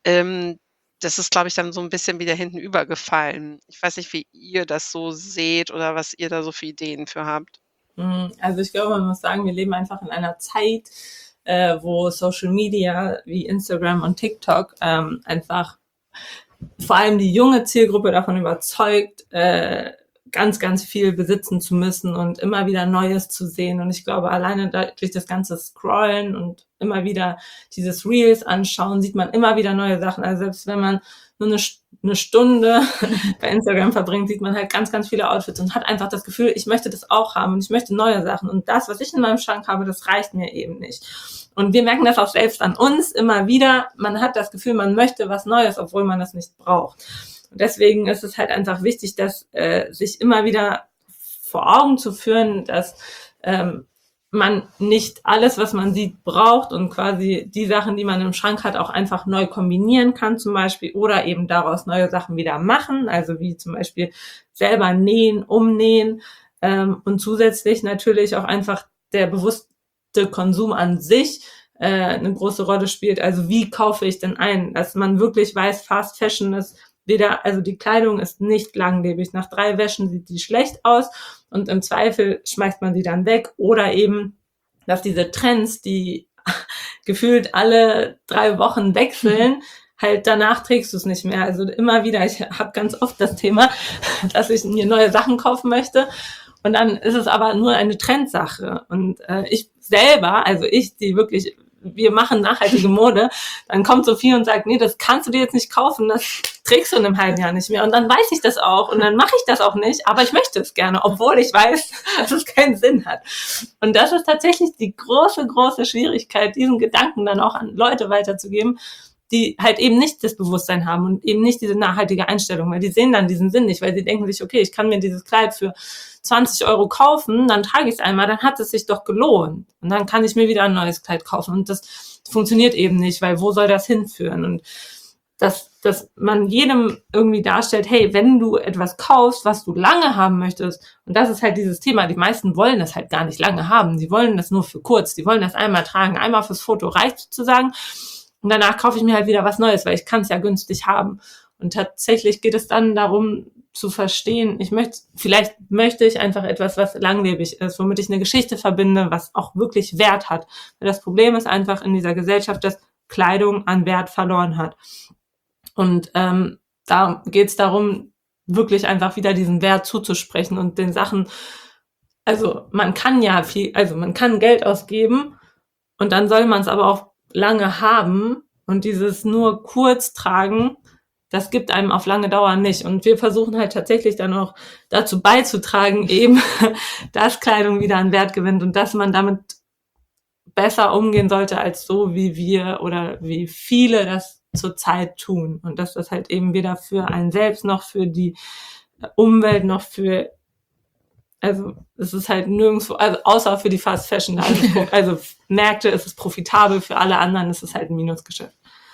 Das ist, glaube ich, dann so ein bisschen wieder hinten übergefallen. Ich weiß nicht, wie ihr das so seht oder was ihr da so für Ideen für habt. Also ich glaube, man muss sagen, wir leben einfach in einer Zeit, wo Social Media wie Instagram und TikTok einfach vor allem die junge Zielgruppe davon überzeugt, ganz, ganz viel besitzen zu müssen und immer wieder Neues zu sehen. Und ich glaube, alleine durch das ganze Scrollen und immer wieder dieses Reels anschauen, sieht man immer wieder neue Sachen. Also selbst wenn man nur eine Stunde bei Instagram verbringt, sieht man halt ganz, ganz viele Outfits und hat einfach das Gefühl, ich möchte das auch haben und ich möchte neue Sachen. Und das, was ich in meinem Schrank habe, das reicht mir eben nicht. Und wir merken das auch selbst an uns immer wieder. Man hat das Gefühl, man möchte was Neues, obwohl man das nicht braucht. Und deswegen ist es halt einfach wichtig, dass sich immer wieder vor Augen zu führen, dass man nicht alles, was man sieht, braucht und quasi die Sachen, die man im Schrank hat, auch einfach neu kombinieren kann zum Beispiel oder eben daraus neue Sachen wieder machen, also wie zum Beispiel selber nähen, umnähen und zusätzlich natürlich auch einfach der bewusste Konsum an sich eine große Rolle spielt. Also wie kaufe ich denn ein, dass man wirklich weiß, Fast Fashion ist also die Kleidung ist nicht langlebig. Nach 3 Wäschen sieht die schlecht aus und im Zweifel schmeißt man sie dann weg. Oder eben, dass diese Trends, die gefühlt alle 3 Wochen wechseln, halt danach trägst du es nicht mehr. Also immer wieder, ich habe ganz oft das Thema, dass ich mir neue Sachen kaufen möchte und dann ist es aber nur eine Trendsache. Und ich selber, also ich, die wirklich, wir machen nachhaltige Mode, dann kommt Sophie und sagt, nee, das kannst du dir jetzt nicht kaufen, das trägst du in einem halben Jahr nicht mehr. Und dann weiß ich das auch und dann mache ich das auch nicht, aber ich möchte es gerne, obwohl ich weiß, dass es keinen Sinn hat. Und das ist tatsächlich die große, große Schwierigkeit, diesen Gedanken dann auch an Leute weiterzugeben, die halt eben nicht das Bewusstsein haben und eben nicht diese nachhaltige Einstellung, weil die sehen dann diesen Sinn nicht, weil sie denken sich, okay, ich kann mir dieses Kleid für 20 € kaufen, dann trage ich es einmal, dann hat es sich doch gelohnt. Und dann kann ich mir wieder ein neues Kleid kaufen. Und das funktioniert eben nicht, weil wo soll das hinführen? Und dass man jedem irgendwie darstellt, hey, wenn du etwas kaufst, was du lange haben möchtest, und das ist halt dieses Thema, die meisten wollen das halt gar nicht lange haben, die wollen das nur für kurz, die wollen das einmal tragen, einmal fürs Foto reicht sozusagen, und danach kaufe ich mir halt wieder was Neues, weil ich kann es ja günstig haben. Und tatsächlich geht es dann darum zu verstehen, vielleicht möchte ich einfach etwas, was langlebig ist, womit ich eine Geschichte verbinde, was auch wirklich Wert hat. Weil das Problem ist einfach in dieser Gesellschaft, dass Kleidung an Wert verloren hat. Und da geht's darum, wirklich einfach wieder diesen Wert zuzusprechen und den Sachen, also man kann man kann Geld ausgeben und dann soll man es aber auch lange haben und dieses nur kurz tragen, das gibt einem auf lange Dauer nicht. Und wir versuchen halt tatsächlich dann auch dazu beizutragen, eben, dass Kleidung wieder an Wert gewinnt und dass man damit besser umgehen sollte als so, wie wir oder wie viele das zurzeit tun. Und dass das halt eben weder für einen selbst noch für die Umwelt noch für, also es ist halt nirgendwo, also außer für die Fast Fashion, also Märkte ist es profitabel, für alle anderen ist es halt ein Minusgeschäft.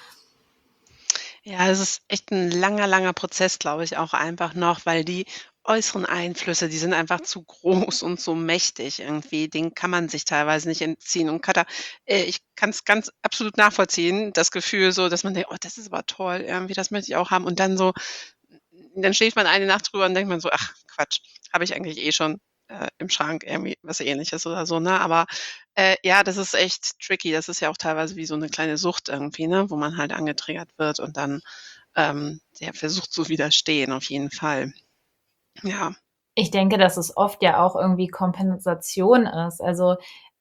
Ja, es ist echt ein langer, langer Prozess, glaube ich, auch einfach noch, weil die äußeren Einflüsse, die sind einfach zu groß und so mächtig irgendwie. Denen kann man sich teilweise nicht entziehen. Und Katha, ich kann es ganz absolut nachvollziehen, das Gefühl so, dass man denkt: „Oh, das ist aber toll, irgendwie, das möchte ich auch haben.“ Und dann so dann schläft man eine Nacht drüber und denkt man so: „Ach Quatsch, habe ich eigentlich eh schon, im Schrank“, irgendwie was Ähnliches oder so, ne? Aber, ja, das ist echt tricky. Das ist ja auch teilweise wie so eine kleine Sucht irgendwie, ne, wo man halt angetriggert wird und dann, ja, versucht zu widerstehen, auf jeden Fall. Ja. Ich denke, dass es oft ja auch irgendwie Kompensation ist. Also,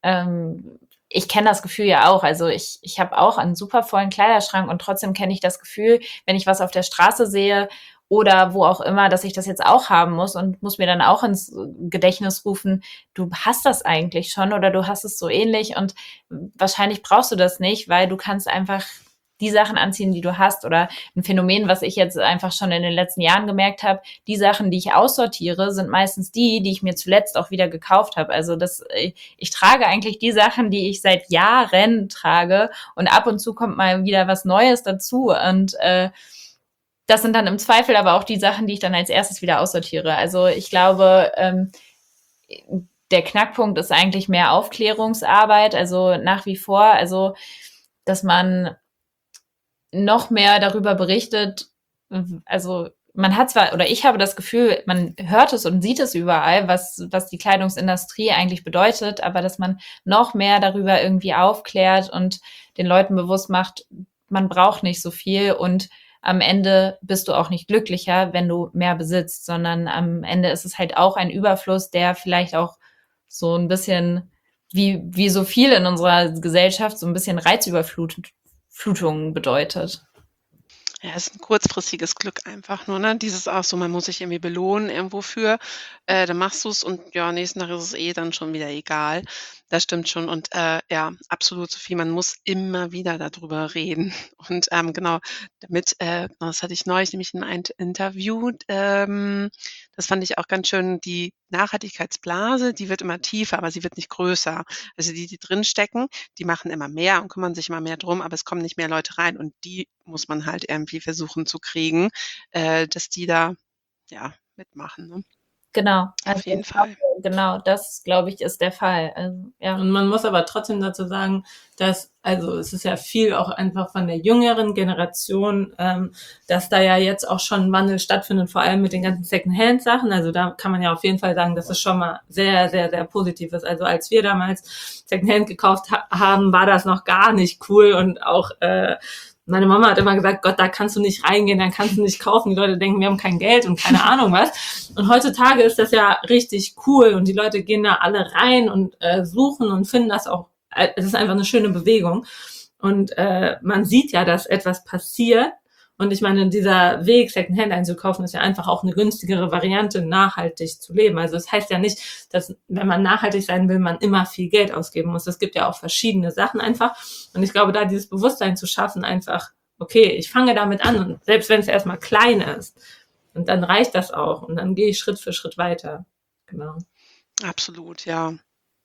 ich kenne das Gefühl ja auch. Also, ich habe auch einen super vollen Kleiderschrank und trotzdem kenne ich das Gefühl, wenn ich was auf der Straße sehe oder wo auch immer, dass ich das jetzt auch haben muss und muss mir dann auch ins Gedächtnis rufen: „Du hast das eigentlich schon oder du hast es so ähnlich und wahrscheinlich brauchst du das nicht, weil du kannst einfach die Sachen anziehen, die du hast.“ Oder ein Phänomen, was ich jetzt einfach schon in den letzten Jahren gemerkt habe: die Sachen, die ich aussortiere, sind meistens die, die ich mir zuletzt auch wieder gekauft habe. Also ich trage eigentlich die Sachen, die ich seit Jahren trage und ab und zu kommt mal wieder was Neues dazu und das sind dann im Zweifel aber auch die Sachen, die ich dann als erstes wieder aussortiere. Also ich glaube, der Knackpunkt ist eigentlich mehr Aufklärungsarbeit, also nach wie vor, also dass man noch mehr darüber berichtet. Also man hat zwar, oder ich habe das Gefühl, man hört es und sieht es überall, was die Kleidungsindustrie eigentlich bedeutet, aber dass man noch mehr darüber irgendwie aufklärt und den Leuten bewusst macht, man braucht nicht so viel und am Ende bist du auch nicht glücklicher, wenn du mehr besitzt, sondern am Ende ist es halt auch ein Überfluss, der vielleicht auch so ein bisschen wie so viel in unserer Gesellschaft so ein bisschen Reizüberflutung bedeutet. Ja, ist 'n kurzfristiges Glück einfach nur, ne? Dieses auch so, man muss sich irgendwie belohnen irgendwo für. Dann machst du's und ja, nächsten Tag ist es eh dann schon wieder egal. Das stimmt schon und, ja, absolut, Sophie, man muss immer wieder da drüber reden. Und, genau, damit das hatte ich neulich nämlich in einem Interview, das fand ich auch ganz schön, die Nachhaltigkeitsblase, die wird immer tiefer, aber sie wird nicht größer. Also die, die drinstecken, die machen immer mehr und kümmern sich immer mehr drum, aber es kommen nicht mehr Leute rein und die muss man halt irgendwie versuchen zu kriegen, dass die da, ja, mitmachen, ne? Genau. Auf Also jeden ich glaube, Fall. genau, das glaube ich, ist der Fall. Also, ja. Und man muss aber trotzdem dazu sagen, dass, also es ist ja viel auch einfach von der jüngeren Generation, dass da ja jetzt auch schon ein Wandel stattfindet, vor allem mit den ganzen Secondhand-Sachen. Also da kann man ja auf jeden Fall sagen, dass es schon mal sehr, sehr, sehr positiv ist. Also als wir damals Secondhand gekauft haben, war das noch gar nicht cool und auch meine Mama hat immer gesagt, Gott, da kannst du nicht reingehen, dann kannst du nicht kaufen. Die Leute denken, wir haben kein Geld und keine Ahnung was. Und heutzutage ist das ja richtig cool und die Leute gehen da alle rein und suchen und finden das auch, es ist einfach eine schöne Bewegung. Und man sieht ja, dass etwas passiert. Und ich meine, dieser Weg, Secondhand einzukaufen, ist ja einfach auch eine günstigere Variante, nachhaltig zu leben. Also es heißt ja nicht, dass, wenn man nachhaltig sein will, man immer viel Geld ausgeben muss. Es gibt ja auch verschiedene Sachen einfach. Und ich glaube, da dieses Bewusstsein zu schaffen, einfach, okay, ich fange damit an. Und selbst wenn es erstmal klein ist, und dann reicht das auch. Und dann gehe ich Schritt für Schritt weiter. Genau. Absolut, ja.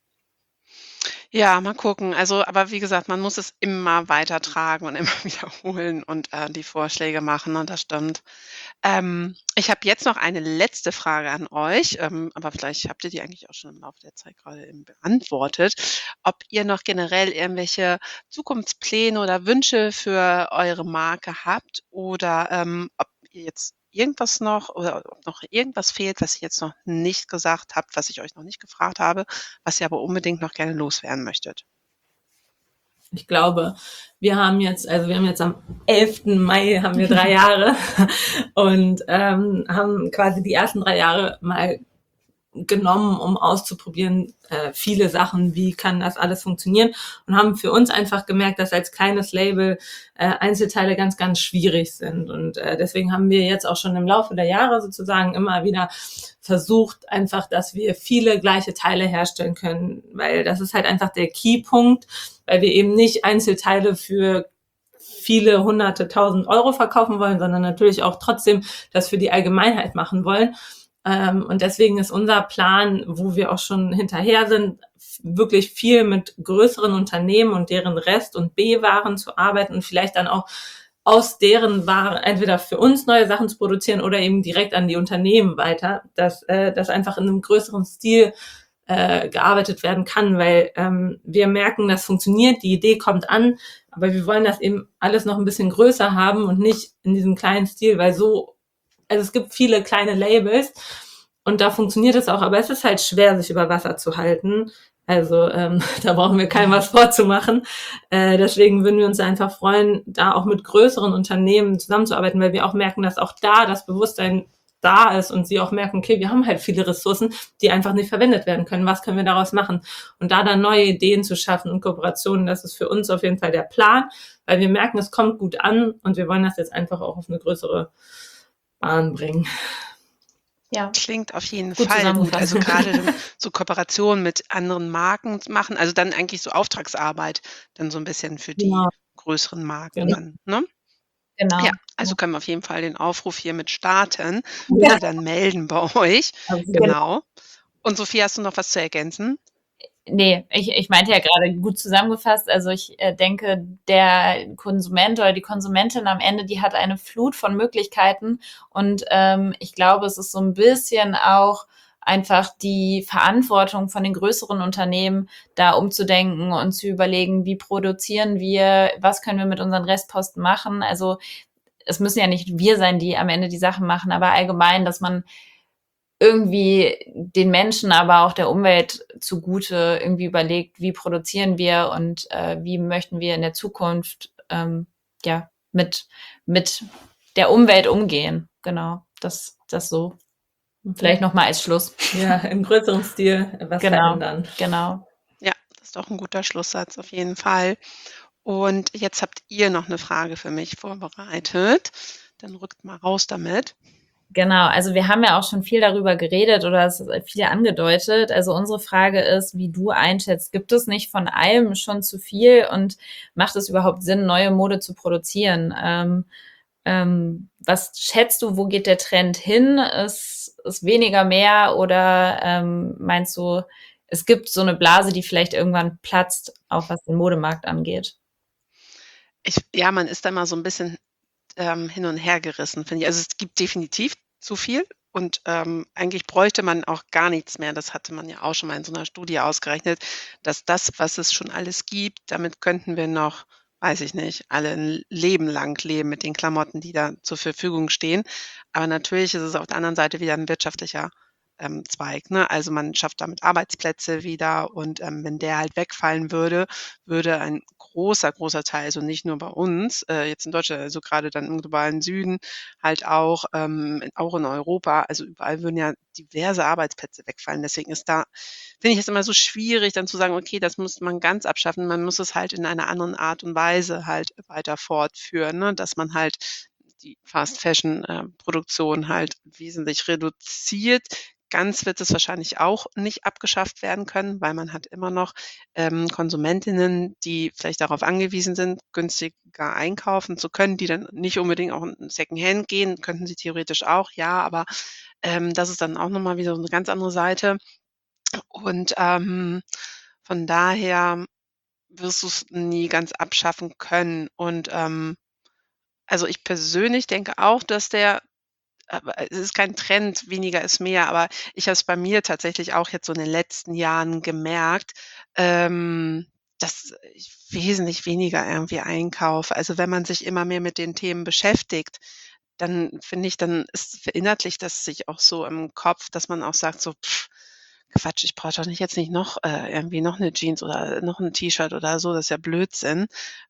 Ja, mal gucken. Also, aber wie gesagt, man muss es immer weitertragen und immer wiederholen und, die Vorschläge machen, und das stimmt. Ich habe jetzt noch eine letzte Frage an euch, aber vielleicht habt ihr die eigentlich auch schon im Laufe der Zeit gerade eben beantwortet. Ob ihr noch generell irgendwelche Zukunftspläne oder Wünsche für eure Marke habt oder, ob ihr jetzt irgendwas noch oder ob noch irgendwas fehlt, was ihr jetzt noch nicht gesagt habt, was ich euch noch nicht gefragt habe, was ihr aber unbedingt noch gerne loswerden möchtet. Ich glaube, wir haben jetzt am 11. Mai haben wir 3 Jahre und haben quasi die ersten 3 Jahre mal genommen, um auszuprobieren, viele Sachen, wie kann das alles funktionieren, und haben für uns einfach gemerkt, dass als kleines Label Einzelteile ganz, ganz schwierig sind. Und deswegen haben wir jetzt auch schon im Laufe der Jahre sozusagen immer wieder versucht, einfach, dass wir viele gleiche Teile herstellen können, weil das ist halt einfach der Keypunkt, weil wir eben nicht Einzelteile für viele hunderte, tausend Euro verkaufen wollen, sondern natürlich auch trotzdem das für die Allgemeinheit machen wollen. Und deswegen ist unser Plan, wo wir auch schon hinterher sind, wirklich viel mit größeren Unternehmen und deren Rest- und B-Waren zu arbeiten und vielleicht dann auch aus deren Waren entweder für uns neue Sachen zu produzieren oder eben direkt an die Unternehmen weiter, dass das einfach in einem größeren Stil gearbeitet werden kann, weil wir merken, das funktioniert, die Idee kommt an, aber wir wollen das eben alles noch ein bisschen größer haben und nicht in diesem kleinen Stil, weil also es gibt viele kleine Labels und da funktioniert es auch, aber es ist halt schwer, sich über Wasser zu halten. Also da brauchen wir keinem was vorzumachen. Deswegen würden wir uns einfach freuen, da auch mit größeren Unternehmen zusammenzuarbeiten, weil wir auch merken, dass auch da das Bewusstsein da ist und sie auch merken, okay, wir haben halt viele Ressourcen, die einfach nicht verwendet werden können. Was können wir daraus machen? Und da dann neue Ideen zu schaffen und Kooperationen, das ist für uns auf jeden Fall der Plan, weil wir merken, es kommt gut an und wir wollen das jetzt einfach auch auf eine größere Bahn bringen. Ja, Klingt auf jeden gut Fall gut. zusammengefasst. Also gerade dann so Kooperationen mit anderen Marken machen, also dann eigentlich so Auftragsarbeit dann so ein bisschen für die Genau. größeren Marken Genau. dann, ne? Genau. Ja, also können wir auf jeden Fall den Aufruf hiermit starten. Ja. Bitte dann melden bei euch. Absolut. Genau. Und Sophie, hast du noch was zu ergänzen? Nee, ich meinte ja gerade gut zusammengefasst. Also ich denke, der Konsument oder die Konsumentin am Ende, die hat eine Flut von Möglichkeiten. Und ich glaube, es ist so ein bisschen auch einfach die Verantwortung von den größeren Unternehmen, da umzudenken und zu überlegen, wie produzieren wir, was können wir mit unseren Restposten machen. Also es müssen ja nicht wir sein, die am Ende die Sachen machen, aber allgemein, dass man irgendwie den Menschen, aber auch der Umwelt zugute irgendwie überlegt, wie produzieren wir und wie möchten wir in der Zukunft ja mit der Umwelt umgehen. Genau, das so. Vielleicht noch mal als Schluss. Ja, im größeren Stil was Genau, verändern. genau. Ja, das ist doch ein guter Schlusssatz auf jeden Fall. Und jetzt habt ihr noch eine Frage für mich vorbereitet. Dann rückt mal raus damit. Genau, also wir haben ja auch schon viel darüber geredet oder es ist viel angedeutet. Also unsere Frage ist, wie du einschätzt, gibt es nicht von allem schon zu viel und macht es überhaupt Sinn, neue Mode zu produzieren? Was schätzt du, wo geht der Trend hin? Ist weniger mehr oder meinst du, es gibt so eine Blase, die vielleicht irgendwann platzt, auch was den Modemarkt angeht? Ja, man ist da mal so ein bisschen hin und her gerissen, finde ich. Also, es gibt definitiv zu viel und eigentlich bräuchte man auch gar nichts mehr. Das hatte man ja auch schon mal in so einer Studie ausgerechnet, dass das, was es schon alles gibt, damit könnten wir noch, weiß ich nicht, alle ein Leben lang leben mit den Klamotten, die da zur Verfügung stehen. Aber natürlich ist es auf der anderen Seite wieder ein wirtschaftlicher Zweig, ne? Also, man schafft damit Arbeitsplätze wieder und wenn der halt wegfallen würde, würde ein großer, großer Teil, also nicht nur bei uns, jetzt in Deutschland, also gerade dann im globalen Süden, halt auch in Europa, also überall würden ja diverse Arbeitsplätze wegfallen. Deswegen ist da finde ich es immer so schwierig, dann zu sagen: „Okay, das muss man ganz abschaffen.“ Man muss es halt in einer anderen Art und Weise halt weiter fortführen, ne, dass man halt die Fast Fashion, Produktion halt wesentlich reduziert. Ganz wird es wahrscheinlich auch nicht abgeschafft werden können, weil man hat immer noch, Konsumentinnen, die vielleicht darauf angewiesen sind, günstiger einkaufen zu können, die dann nicht unbedingt auch in Secondhand gehen, könnten sie theoretisch auch, ja, aber, das ist dann auch noch mal wieder so 'ne ganz andere Seite. Und, von daher wirst du's nie ganz abschaffen können. Und, also, ich persönlich denke auch, dass der aber es ist kein Trend, weniger ist mehr, aber ich habe es bei mir tatsächlich auch jetzt so in den letzten Jahren gemerkt, dass ich wesentlich weniger irgendwie einkaufe. Also, wenn man sich immer mehr mit den Themen beschäftigt, dann finde ich, dann verinnerlicht das sich auch so im Kopf, dass man auch sagt so: Quatsch, ich brauche doch jetzt nicht noch irgendwie noch eine Jeans oder noch ein T-Shirt oder so, das ist ja Blödsinn.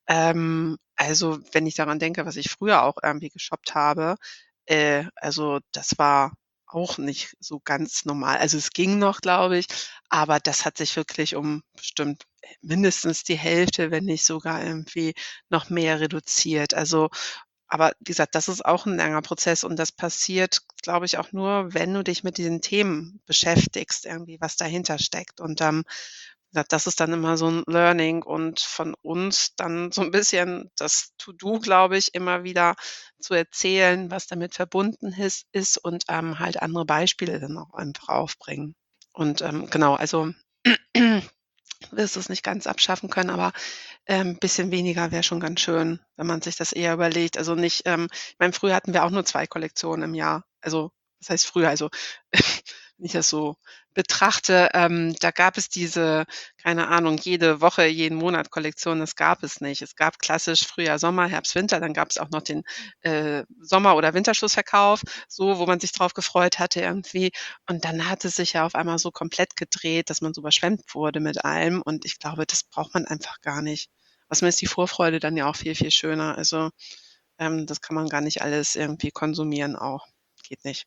Also, wenn ich daran denke, was ich früher auch irgendwie geshoppt habe, also, das war auch nicht so ganz normal. Also, es ging noch, glaube ich, aber das hat sich wirklich um bestimmt mindestens die Hälfte, wenn nicht sogar irgendwie noch mehr reduziert. Also, aber wie gesagt, das ist auch 'n langer Prozess und das passiert, glaube ich, auch nur, wenn du dich mit diesen Themen beschäftigst, irgendwie, was dahinter steckt. Und, wie gesagt, das ist dann immer so 'n Learning und von uns dann so 'n bisschen das To-do, glaube ich, immer wieder zu erzählen, was damit verbunden ist und, halt andere Beispiele dann auch einfach aufbringen. Und, genau, also wirst es nicht ganz abschaffen können, aber, bisschen weniger wäre schon ganz schön, wenn man sich das eher überlegt. Also nicht ich meine, früher hatten wir auch nur 2 Kollektionen im Jahr. Also, was heißt früher? Also, wenn ich das so betrachte, da gab es diese, keine Ahnung, jede Woche, jeden Monat Kollektion, das gab es nicht. Es gab klassisch Frühjahr, Sommer, Herbst, Winter, dann gab es auch noch den, Sommer oder Winterschlussverkauf, so, wo man sich drauf gefreut hatte irgendwie. Und dann hat es sich ja auf einmal so komplett gedreht, dass man so überschwemmt wurde mit allem und ich glaube, das braucht man einfach gar nicht. Außerdem ist die Vorfreude dann ja auch viel, viel schöner. Also, das kann man gar nicht alles irgendwie konsumieren auch. Geht nicht.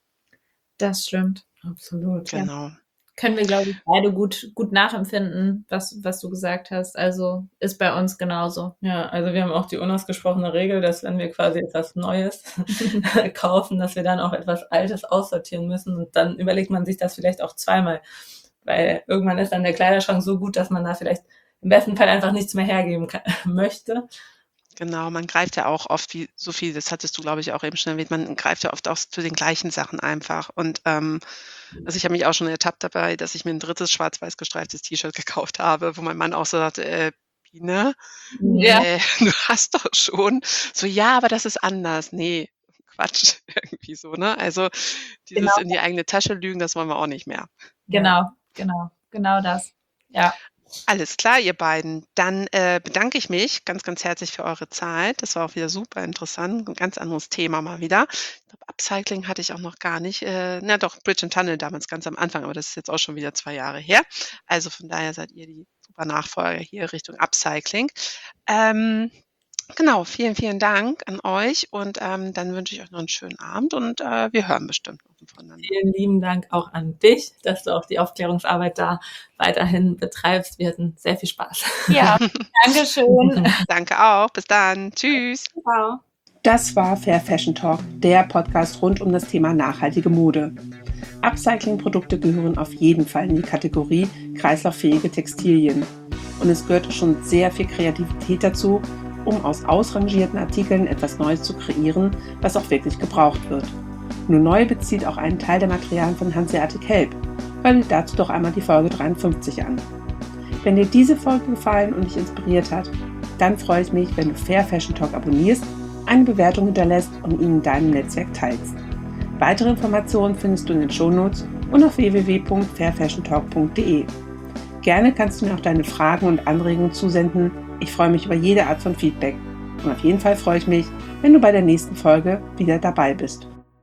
Das stimmt. Absolut. Ja. Genau. Können wir, glaube ich, beide gut nachempfinden, was du gesagt hast. Also ist bei uns genauso. Ja, also wir haben auch die unausgesprochene Regel, dass wenn wir quasi etwas Neues kaufen, dass wir dann auch etwas Altes aussortieren müssen und dann überlegt man sich das vielleicht auch zweimal, weil irgendwann ist dann der Kleiderschrank so gut, dass man da vielleicht im besten Fall einfach nichts mehr hergeben möchte. Genau, man greift ja auch oft, wie so viel, das hattest du, glaube ich, auch eben schon erwähnt, man greift ja oft auch zu den gleichen Sachen einfach. Und, also, ich habe mich auch schon ertappt dabei, dass ich mir 'n drittes schwarz-weiß gestreiftes T-Shirt gekauft habe, wo mein Mann auch so sagte: Biene, Ja, du hast doch schon. So: „Ja, aber das ist anders.“ Ne, Quatsch, irgendwie so, ne? Also, dieses genau, in die eigene Tasche lügen, das wollen wir auch nicht mehr. Ja. genau das. Ja. Alles klar, ihr beiden. Dann, bedanke ich mich ganz, ganz herzlich für eure Zeit. Das war auch wieder super interessant, 'n ganz anderes Thema mal wieder. Ich glaube, Upcycling hatte ich auch noch gar nicht. Na doch, Bridge and Tunnel damals ganz am Anfang, aber das ist jetzt auch schon wieder 2 Jahre her. Also, von daher seid ihr die super Nachfolger hier Richtung Upcycling. Ähm, genau, vielen, vielen Dank an euch und, dann wünsche ich euch noch einen schönen Abend und, wir hören bestimmt noch voneinander. Vielen lieben Dank auch an dich, dass du auch die Aufklärungsarbeit da weiterhin betreibst. Wir hatten sehr viel Spaß. Ja, Dankeschön. Danke auch. Bis dann. Tschüss. Ciao. Das war Fair Fashion Talk, der Podcast rund um das Thema nachhaltige Mode. Upcycling-Produkte gehören auf jeden Fall in die Kategorie kreislauffähige Textilien. Und es gehört schon sehr viel Kreativität dazu, um aus ausrangierten Artikeln etwas Neues zu kreieren, was auch wirklich gebraucht wird. Nur Neu bezieht auch einen Teil der Materialien von Hanseatic Help. Hör dir dazu doch einmal die Folge 53 an. Wenn dir diese Folge gefallen und dich inspiriert hat, dann freue ich mich, wenn du Fair Fashion Talk abonnierst, eine Bewertung hinterlässt und ihn in deinem Netzwerk teilst. Weitere Informationen findest du in den Shownotes und auf www.fairfashiontalk.de. Gerne kannst du mir auch deine Fragen und Anregungen zusenden. Ich freue mich über jede Art von Feedback. Und auf jeden Fall freue ich mich, wenn du bei der nächsten Folge wieder dabei bist.